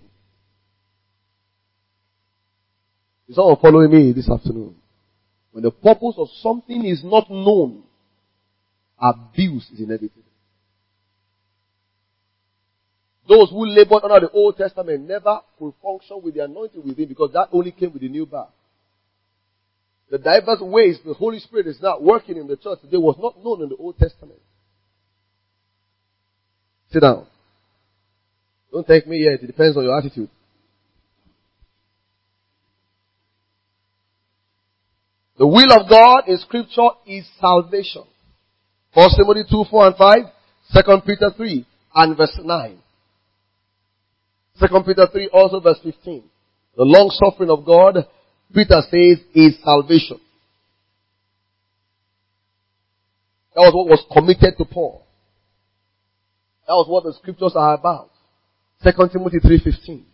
Is someone following me this afternoon? When the purpose of something is not known, abuse is inevitable. Those who labored under the Old Testament never could function with the anointing within because that only came with the new birth. The diverse ways the Holy Spirit is now working in the church today was not known in the Old Testament. Sit down. Don't take me yet. It depends on your attitude. The will of God in Scripture is salvation. First Timothy two, four and five. Second Peter three and verse nine. Second Peter three, also verse fifteen. The long suffering of God, Peter says, is salvation. That was what was committed to Paul. That was what the scriptures are about. Second Timothy three fifteen.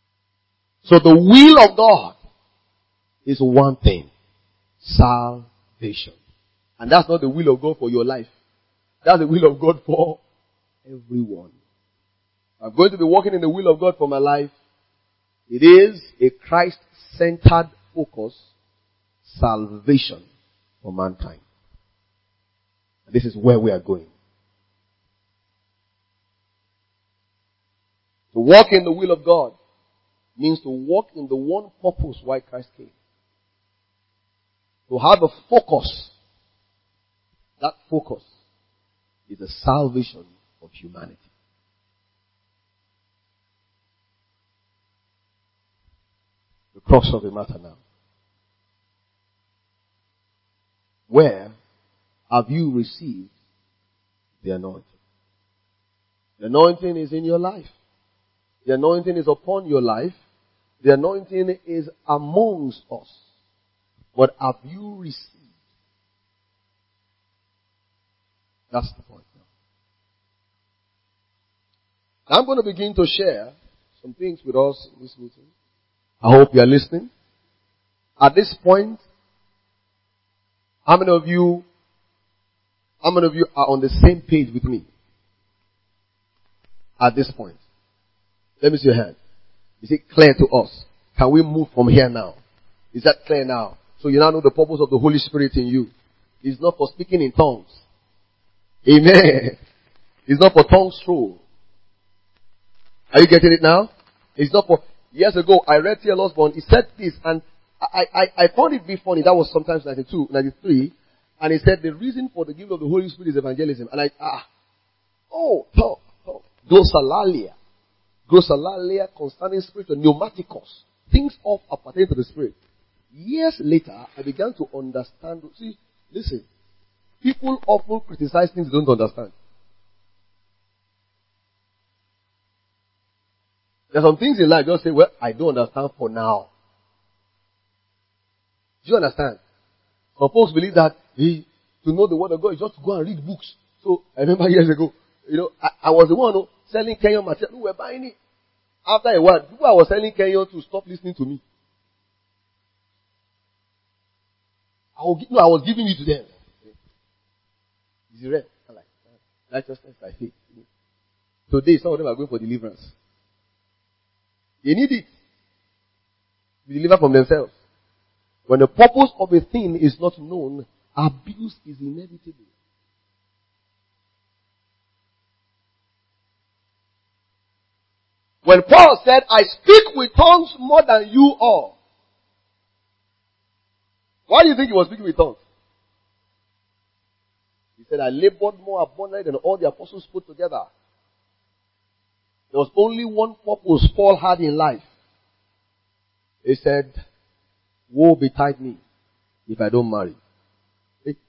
So the will of God is one thing. Salvation. salvation. And that's not the will of God for your life. That's the will of God for everyone. I'm going to be walking in the will of God for my life. It is a Christ-centered focus, salvation for mankind. And this is where we are going. To walk in the will of God means to walk in the one purpose why Christ came. To have a focus. That focus is the salvation of humanity. The crux of the matter now. Where have you received the anointing? The anointing is in your life. The anointing is upon your life. The anointing is amongst us. What have you received? That's the point now. I'm going to begin to share some things with us in this meeting. I hope you are listening. At this point, how many of you, how many of you are on the same page with me? At this point. Let me see your hand. Is it clear to us? Can we move from here now? Is that clear now? So you now know the purpose of the Holy Spirit in you. It's not for speaking in tongues. Amen. It's not for tongue stroll. Are you getting it now? It's not for... Years ago, I read T L Osborne. He said this, and I, I, I found it be funny. That was sometimes ninety-two, ninety-three. And he said the reason for the gift of the Holy Spirit is evangelism. And I, ah, oh, talk, talk. Glossolalia. Glossolalia concerning spiritual pneumaticos. Things of appertaining to the Spirit. Years later, I began to understand. See, listen. People often criticize things they don't understand. There are some things in life, just say, well, I don't understand for now. Do you understand? Some folks believe that hey, to know the word of God is just to go and read books. So, I remember years ago, you know, I, I was the one who selling Kenyan material. Who were buying it. After a while, people I was selling Kenyan to stop listening to me. I will, no, I was giving it to them. Is it read? I like righteousness by faith. Today, some of them are going for deliverance. They need it. To deliver from themselves. When the purpose of a thing is not known, abuse is inevitable. When Paul said, I speak with tongues more than you all. Why do you think he was speaking with tongues? He said, I labored more abundantly than all the apostles put together. There was only one purpose Paul had in life. He said, woe betide me if I don't marry. Hey.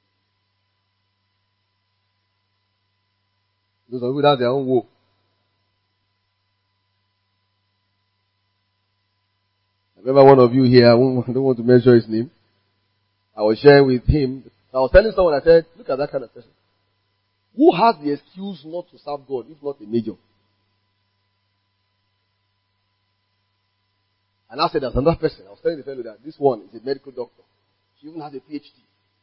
Those of you that have their own woe. I remember one of you here, I don't want to mention his name. I was sharing with him. I was telling someone, I said, look at that kind of person. Who has the excuse not to serve God, if not a major? And I said, there's another person. I was telling the fellow that this one is a medical doctor. She even has a P H D.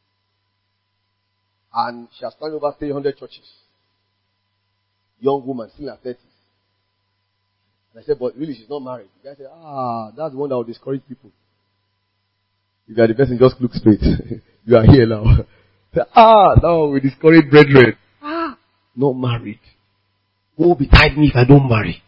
And she has planned over three hundred churches. Young woman, still in her thirties. And I said, but really, she's not married. The guy said, ah, that's the one that will discourage people. If you are the person, just look straight. You are here now. Say, ah, now we discourage brethren. Ah, not married. Woe betide me if I don't marry.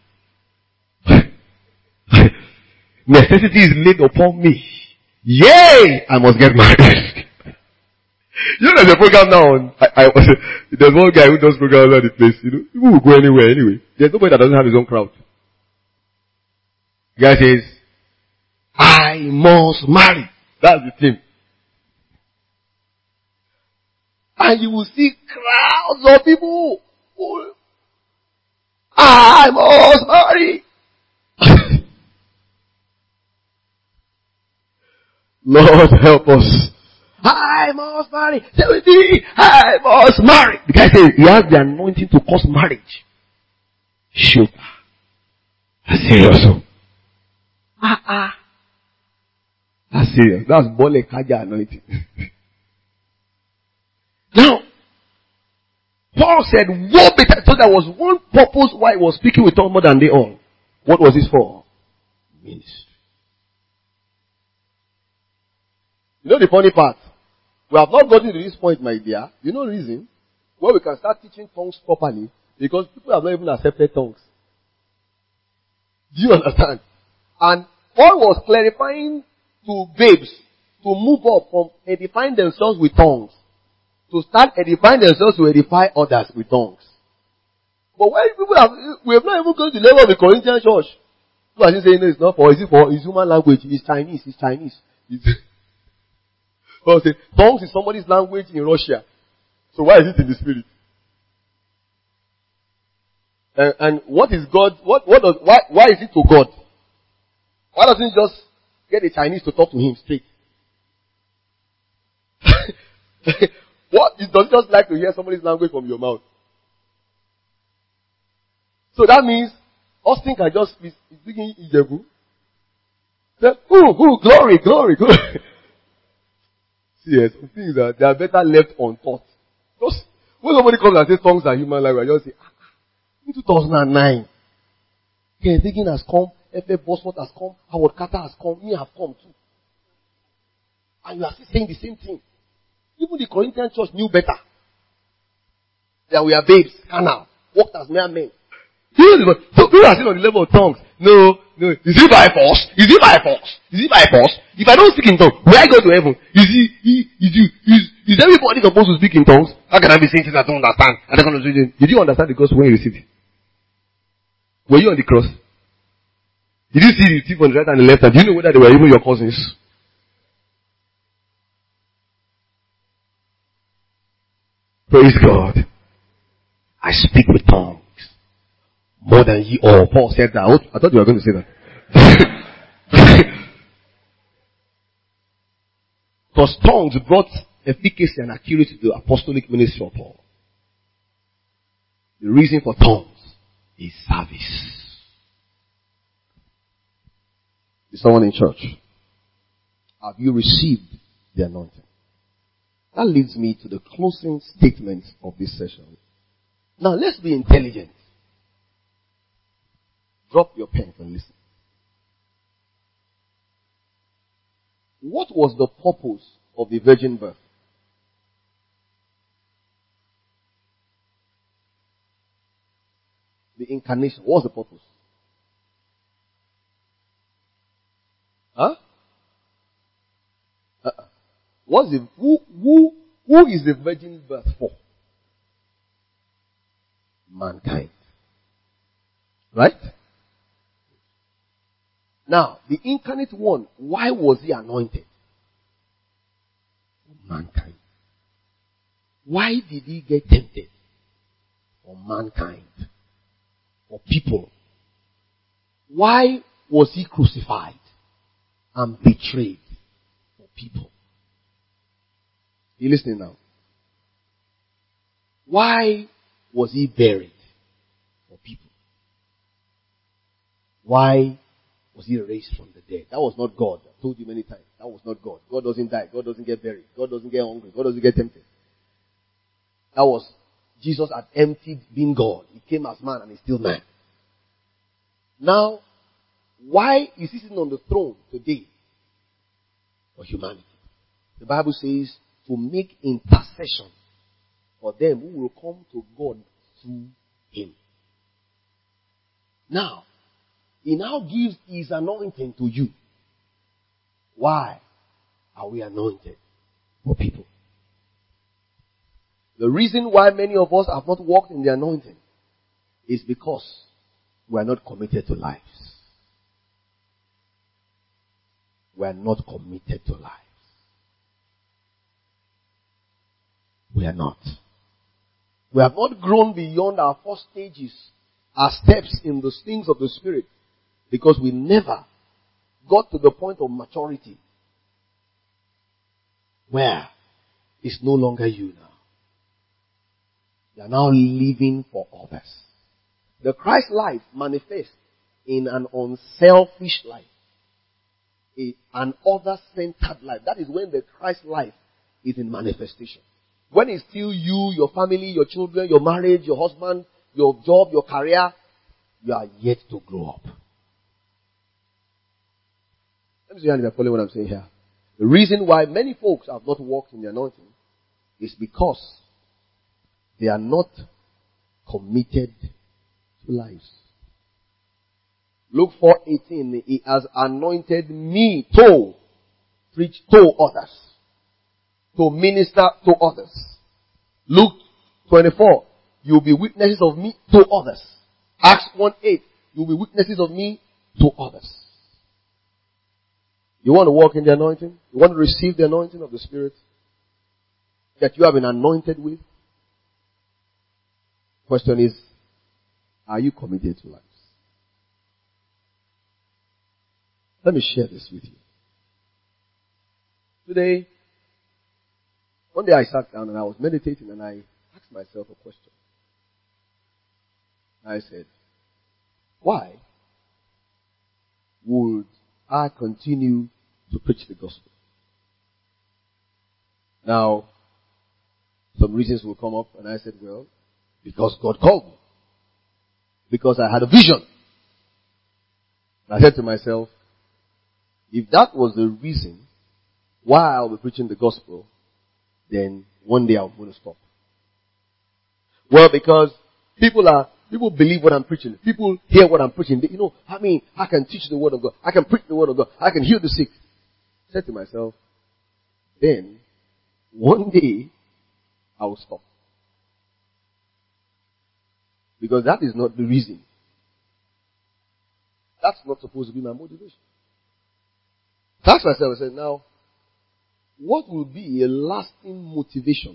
Necessity is laid upon me. Yay! I must get married. You know there's a program now on, I, I, there's one guy who does programs at the place, you know, people will go anywhere anyway. There's nobody that doesn't have his own crowd. The guy says, I must marry. That's the thing. And you will see crowds of people who, I must marry. Lord help us. I must marry. seventy. I must marry. The guy says he has the anointing to cause marriage. Shoot. That's serious. Ah ah. That's serious. That's Bole Kaja anointing. Paul said, woe betide. So there was one purpose why he was speaking with tongues more than they all. What was this for? Ministry. You know the funny part? We have not gotten to this point, my dear. You know the reason? Where we can start teaching tongues properly. Because people have not even accepted tongues. Do you understand? And Paul was clarifying to babes to move up from edifying themselves with tongues to start edifying themselves to edify others with tongues. But when people have, we have not even gone to the level of the Corinthian church. People are just saying, no, it's not for, is it for, it's human language, it's Chinese, it's Chinese. It's Paul said, tongues is somebody's language in Russia. So why is it in the spirit? And, and what is God, what, what does, why, why is it to God? Why doesn't he just get a Chinese to talk to him straight? What? It does just like to hear somebody's language from your mouth. So that means Austin can just be speaking Ijebu. Say, ooh, ooh, glory, glory, glory. See, yes, some things that they are better left untaught. Just when somebody comes and says tongues are human language, I just say, ah, in two thousand nine, Ken Hagin has come, F F Bosworth has come, Howard Carter has come, me have come too. And you are still saying the same thing. Even the Corinthian church knew better. That we are babes, carnal, walked as mere men. So people are still on the level of tongues. No, no. Is it by force? Is it by force? Is it by force? If I don't speak in tongues, will I go to heaven? Is he, he, is you, is, is everybody supposed to speak in tongues? How can I be saying things I don't understand? I don't understand. Did you understand the gospel when you received it? Were you on the cross? Did you see the thief on the right and the left hand? Do you know whether they were even your cousins? Praise God. I speak with tongues more than ye all. Paul said that. I thought you were going to say that. Because tongues brought efficacy and accuracy to the apostolic ministry of Paul. The reason for tongues is service. Is someone in church? Have you received the anointing? That leads me to the closing statement of this session. Now let's be intelligent. Drop your pen and listen. What was the purpose of the virgin birth? The incarnation. What was the purpose? Huh? Uh-uh. What's the, who, who, who is the virgin birth for? Mankind. Right? Now, the incarnate one, why was he anointed? For mankind. Why did he get tempted? For mankind. For people. Why was he crucified and betrayed? For people. You listening now? Why was he buried? For people. Why was he raised from the dead? That was not God. I told you many times. That was not God. God doesn't die. God doesn't get buried. God doesn't get hungry. God doesn't get tempted. That was Jesus had emptied being God. He came as man and he's still man. Now, why is he sitting on the throne today? For humanity. The Bible says to make intercession for them who will come to God through him. Now, he now gives his anointing to you. Why are we anointed? For people. The reason why many of us have not walked in the anointing is because we are not committed to lives. We are not committed to lives. We are not. We have not grown beyond our first stages, our steps in the things of the Spirit, because we never got to the point of maturity where it's no longer you now. You are now living for others. The Christ life manifests in an unselfish life, a, an other-centered life. That is when the Christ life is in manifestation. When it's still you, your family, your children, your marriage, your husband, your job, your career, you are yet to grow up. Let me see if you're following what I'm saying here. The reason why many folks have not walked in the anointing is because they are not committed to lives. Luke four eighteen, he has anointed me to preach to others, to minister to others. Luke twenty-four, you'll be witnesses of me to others. Acts one eight, you'll be witnesses of me to others. You want to walk in the anointing? You want to receive the anointing of the Spirit that you have been anointed with? Question is, are you committed to lives? Let me share this with you. Today, one day I sat down and I was meditating and I asked myself a question. I said, why would I continue to preach the gospel? Now, some reasons will come up and I said, well, because God called me. Because I had a vision. I said to myself, if that was the reason why I'll be preaching the gospel, then one day I'm going to stop. Well, because people are, people believe what I'm preaching. People hear what I'm preaching. They, you know, I mean, I can teach the word of God. I can preach the word of God. I can heal the sick. I said to myself, then one day I will stop. Because that is not the reason. That's not supposed to be my motivation. I asked myself, I said, now, what will be a lasting motivation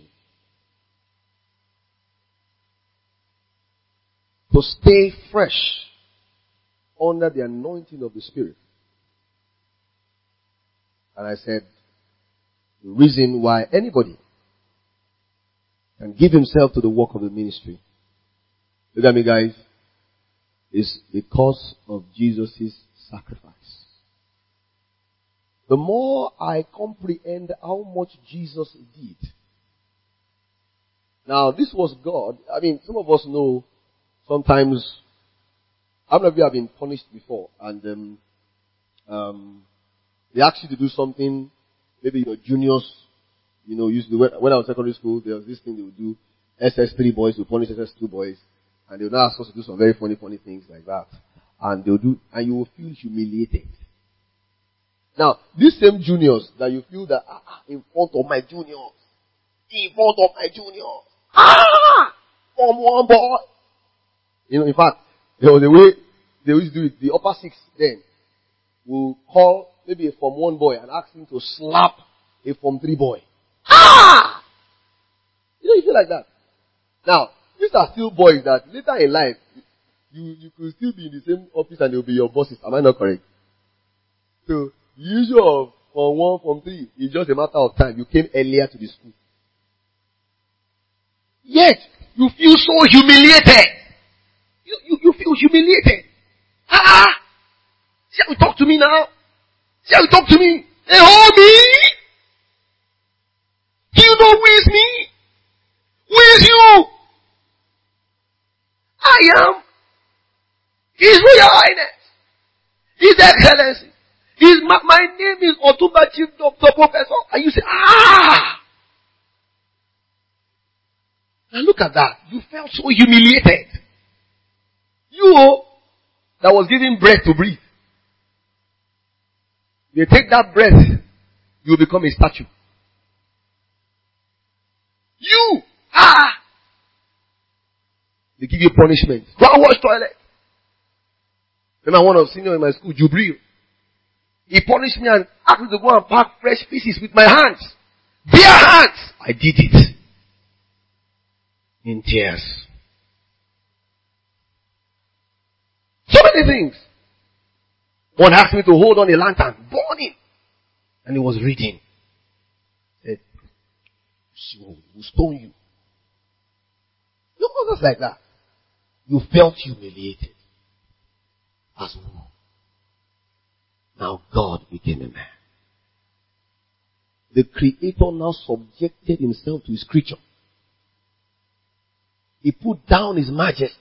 to stay fresh under the anointing of the Spirit? And I said, the reason why anybody can give himself to the work of the ministry, look at me guys, is because of Jesus' sacrifice. The more I comprehend how much Jesus did. Now, this was God. I mean, some of us know sometimes, how many of you have been punished before? And um, um, they ask you to do something, maybe your juniors, you know, used to, when I was in secondary school, there was this thing they would do. S S three boys will punish S S two boys. And they would now ask us to do some very funny, funny things like that. And they'll do, and you will feel humiliated. Now, these same juniors that you feel that, ah, in front of my juniors, in front of my juniors, ah, from one boy. You know, in fact, there was a way they used to do it. The upper six then will call maybe a Form one boy and ask him to slap a Form three boy. Ah! You know, you feel like that. Now, these are still boys that later in life, you, you could still be in the same office and they'll be your bosses. Am I not correct? So, the issue of Form one, Form three is just a matter of time. You came earlier to the school. Yet, you feel so humiliated. You, you, you feel humiliated. Ah! See how you talk to me now? See how you talk to me? Hey, hold me! Do you know who is me? Who is you? I am His Royal Highness, His Excellency. His, my, my name is Otumba Chief Doctor Professor. And you say, ah! And look at that. You felt so humiliated. You that was giving breath to breathe. You take that breath, you become a statue. You, ah! They give you punishment. Go and wash toilet. Remember one of senior in my school, Jubril. He punished me and asked me to go and pack fresh pieces with my hands. Bare hands. I did it. In tears. So many things. One asked me to hold on a lantern, burning. And he was reading. He said, we'll stone you. You know, just like that. You felt humiliated. As who? Now God became a man. The Creator now subjected himself to his creature. He put down his majesty.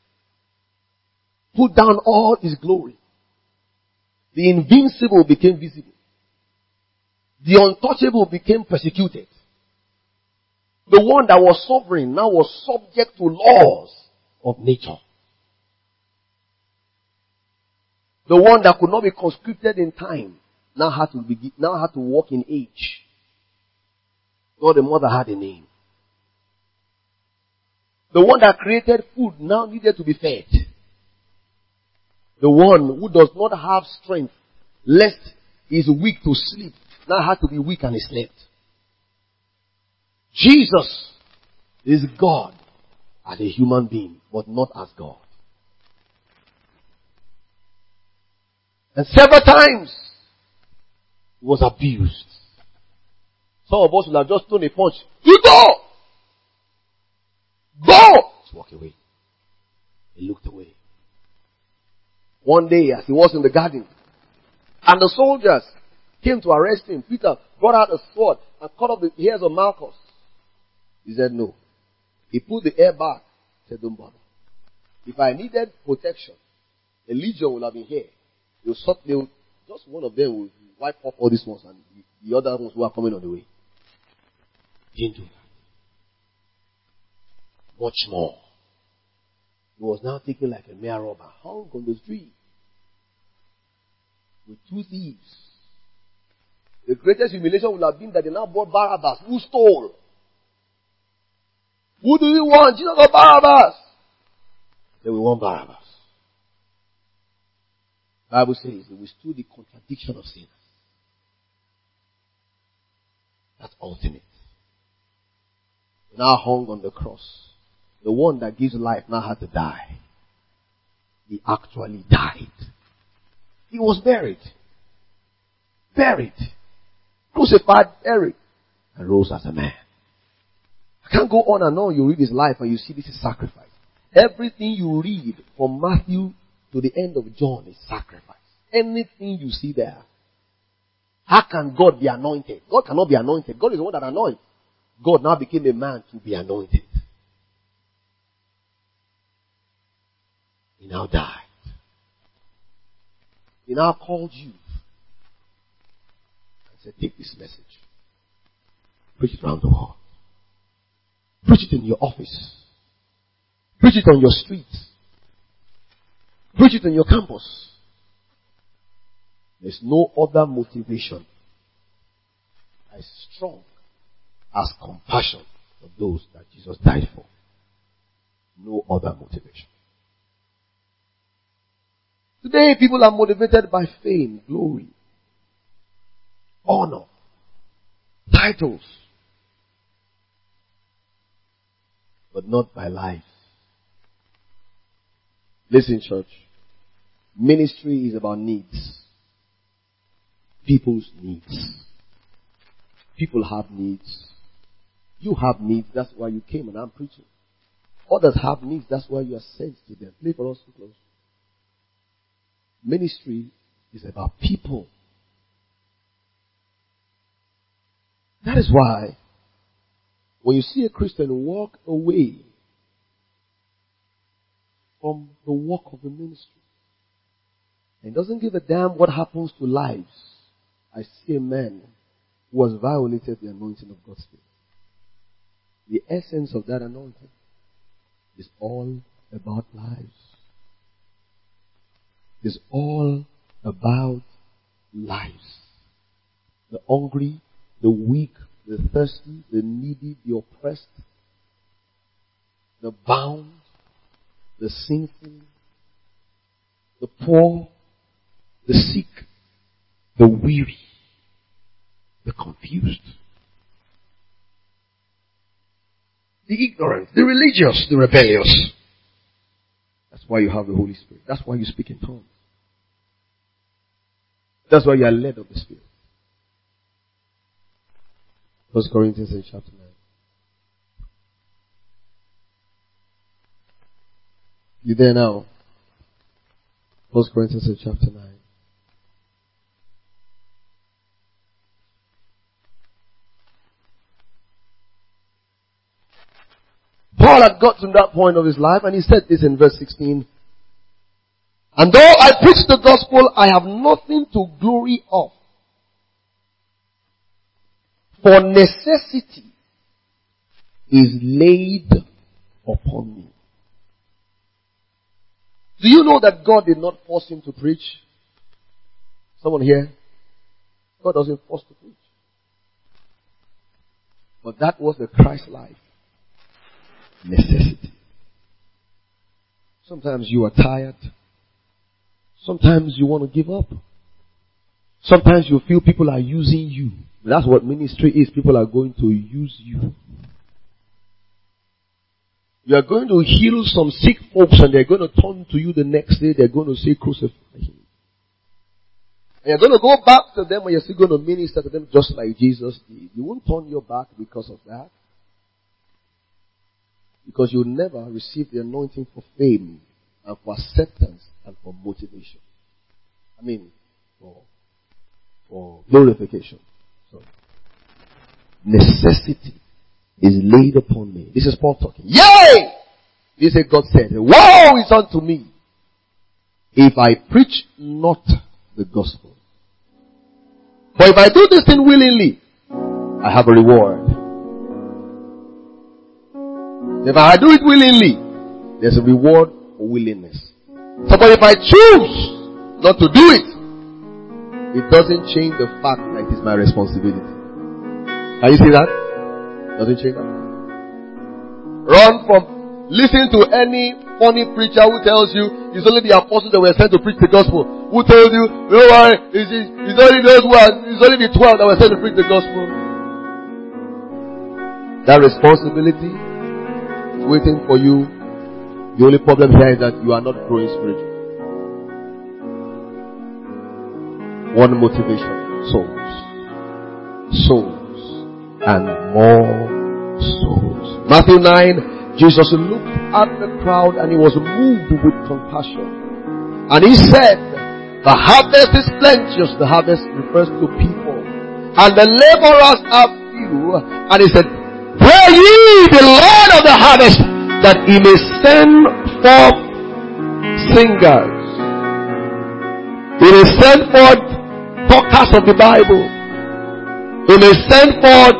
Put down all his glory. The invincible became visible. The untouchable became persecuted. The one that was sovereign now was subject to laws of nature. The one that could not be conscripted in time now had to be, now had to walk in age. God the mother had a name. The one that created food now needed to be fed. The one who does not have strength, lest he is weak to sleep, now had to be weak and he slept. Jesus is God as a human being, but not as God. And several times he was abused. Some of us will have just thrown a punch. You go! Go! Just walk away. He looked away. One day as he was in the garden, and the soldiers came to arrest him, Peter brought out a sword and cut off the hairs of Malchus. He said no. He put the hair back. He said, don't bother. If I needed protection, a legion would have been here. They'll sort, they'll, just one of them will wipe off all these ones and the, the other ones who are coming on the way. Didn't do that. Much more. He was now taken like a mere robber, hung on the street with two thieves. The greatest humiliation would have been that they now brought Barabbas, who stole. Who do you want? Jesus or Barabbas? Then we want Barabbas. The Bible says they withstood the contradiction of sinners. That's ultimate. Now hung on the cross. The one that gives life now had to die. He actually died. He was buried. Buried. Crucified, buried. And rose as a man. I can't go on and on. You read his life and you see this is sacrifice. Everything you read from Matthew to the end of John is sacrifice. Anything you see there. How can God be anointed? God cannot be anointed. God is the one that anoints. God now became a man to be anointed. He now died. He now called you and said, take this message. Preach it around the world. Preach it in your office. Preach it on your streets. Preach it on your campus. There's no other motivation as strong as compassion for those that Jesus died for. No other motivation. Today people are motivated by fame, glory, honor, titles, but not by life. Listen, church. Ministry is about needs. People's needs. People have needs. You have needs. That's why you came and I'm preaching. Others have needs. That's why you are sent to them. Play for us to close. Ministry is about people. That is why when you see a Christian walk away from the work of the ministry and doesn't give a damn what happens to lives, I see a man who has violated the anointing of God's Spirit. The essence of that anointing is all about lives. It's all about lives. The hungry, the weak, the thirsty, the needy, the oppressed, the bound, the sinful, the poor, the sick, the weary, the confused, the ignorant, the religious, the rebellious. That's why you have the Holy Spirit. That's why you speak in tongues. That's why you are led of the Spirit. First Corinthians in chapter nine. You there now? First Corinthians in chapter nine. Paul Paul had got to that point of his life, and he said this in verse sixteen. And though I preach the gospel, I have nothing to glory of. For necessity is laid upon me. Do you know that God did not force him to preach? Someone here? God doesn't force to preach. But that was the Christ life. Necessity. Sometimes you are tired. Sometimes you want to give up. Sometimes you feel people are using you. That's what ministry is. People are going to use you. You are going to heal some sick folks and they're going to turn to you the next day. They're going to say, crucify him. And you're going to go back to them and you're still going to minister to them just like Jesus did. You won't turn your back because of that. Because you never receive the anointing for fame and for acceptance and for motivation. I mean, for, for glorification. So, necessity is laid upon me. This is Paul talking. Yea! This is God said, woe is unto me if I preach not the gospel. For if I do this thing willingly, I have a reward. If I do it willingly, there's a reward for willingness. So, but if I choose not to do it, it doesn't change the fact that it is my responsibility. Can you see that? Doesn't change that. Run from listening to any funny preacher who tells you it's only the apostles that were sent to preach the gospel. Who told you, no worry, it's, it's only those who are, it's only the twelve that were sent to preach the gospel. That responsibility is waiting for you. The only problem here is that you are not growing spiritually. One motivation: souls, souls, and more souls. Matthew nine. Jesus looked at the crowd and he was moved with compassion. And he said, the harvest is plenteous. The harvest refers to people. And the laborers are few. And he said, pray ye the Lord of the harvest that he may send forth singers. He may send forth talkers of the Bible. He may send forth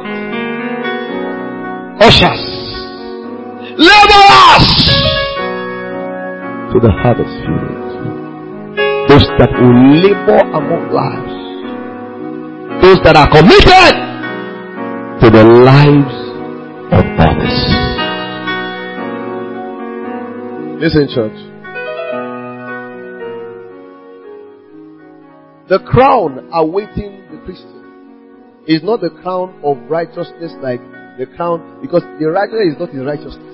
ushers. Laborers to the harvest field. Those that will labor among lives. Those that are committed to the lives of others. Listen, church. The crown awaiting the Christian is not the crown of righteousness like the crown, because the righteousness is not his righteousness.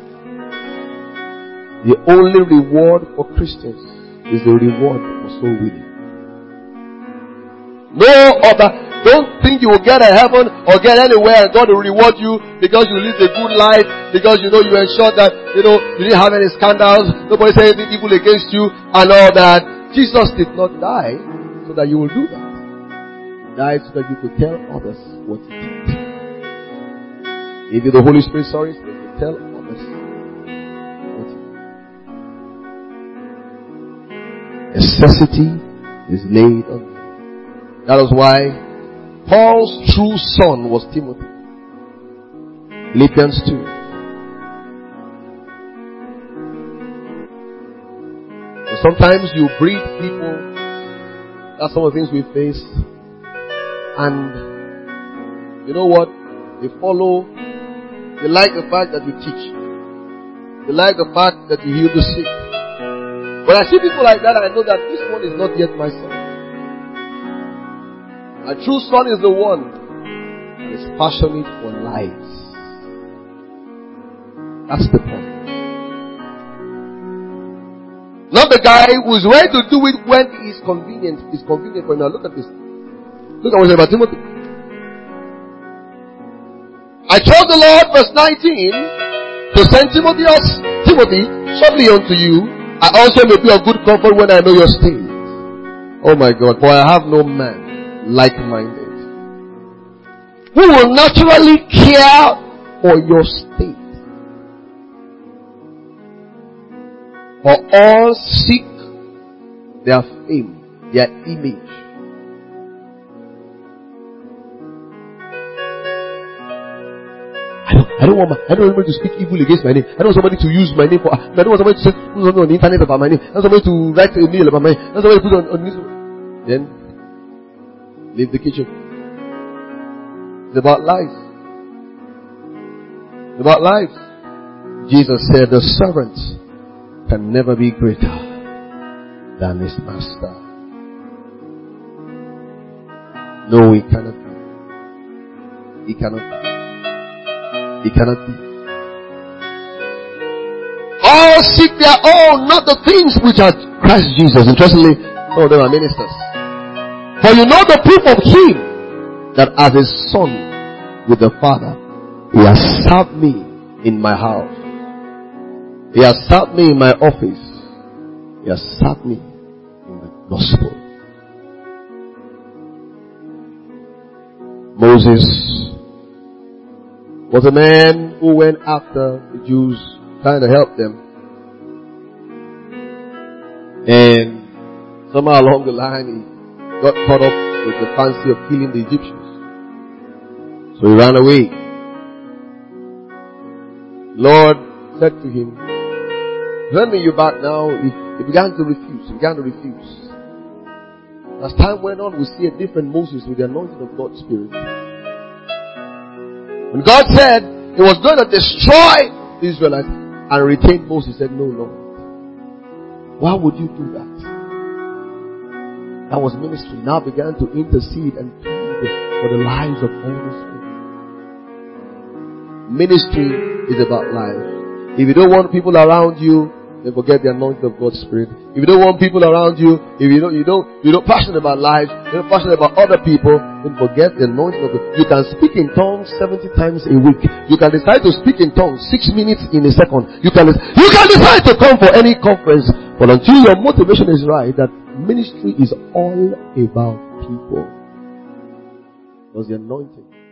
The only reward for Christians is the reward for soul winning. No other. Don't think you will get a heaven or get anywhere and God will reward you because you live a good life, because you know you ensure that you know you didn't have any scandals, nobody said anything evil against you and all that. Jesus did not die so that you will do that. He died so that you could tell others what he did. If you the Holy Spirit, sorry, so you tell others. Necessity is laid on me. That is why Paul's true son was Timothy. Philippians two. And sometimes you breed people. That's some of the things we face. And you know what? They follow. They like the fact that you teach. They like the fact that you heal the sick. When I see people like that, I know that this one is not yet my son. My true son is the one that is passionate for lives. That's the point. Not the guy who is ready to do it when it is convenient. It's convenient for him. Now look at this. Look at what he said about Timothy. I chose the Lord, verse nineteen, to send Timothy, Timothy shortly unto you. I also may be of good comfort when I know your state. Oh my God, for I have no man like-minded who will naturally care for your state. For all seek their fame, their image. I don't, I don't want my, I don't want somebody to speak evil against my name. I don't want somebody to use my name for, I don't want somebody to say something on the internet about my name. I don't want somebody to write a mail about my name. I don't want somebody to put on, on news. Then, leave the kitchen. It's about life. It's about life. Jesus said the servant can never be greater than his master. No, he cannot be. He cannot be. He cannot be. All seek their own, not the things which are Christ Jesus. Interestingly, some of them are ministers. For you know the proof of him, that as a son with the Father, he has served me in my house. He has served me in my office. He has served me in the gospel. Moses was a man who went after the Jews, trying to help them. And somehow along the line, he got caught up with the fancy of killing the Egyptians. So he ran away. Lord said to him, "Send me you back now." He, he began to refuse. He began to refuse. As time went on, we see a different Moses with the anointing of God's Spirit. When God said he was going to destroy the Israelites and retain Moses, he said, "No, Lord. Why would you do that?" That was ministry. Now began to intercede and plead for the lives of all those people. Ministry is about life. If you don't want people around you, then forget the anointing of God's Spirit. If you don't want people around you, if you don't, you don't, you're not passionate about life, you're not passionate about other people, then forget the anointing of God. You can speak in tongues seventy times a week. You can decide to speak in tongues six minutes in a second. You can, you can decide to come for any conference, but until your motivation is right, that ministry is all about people. Because the anointing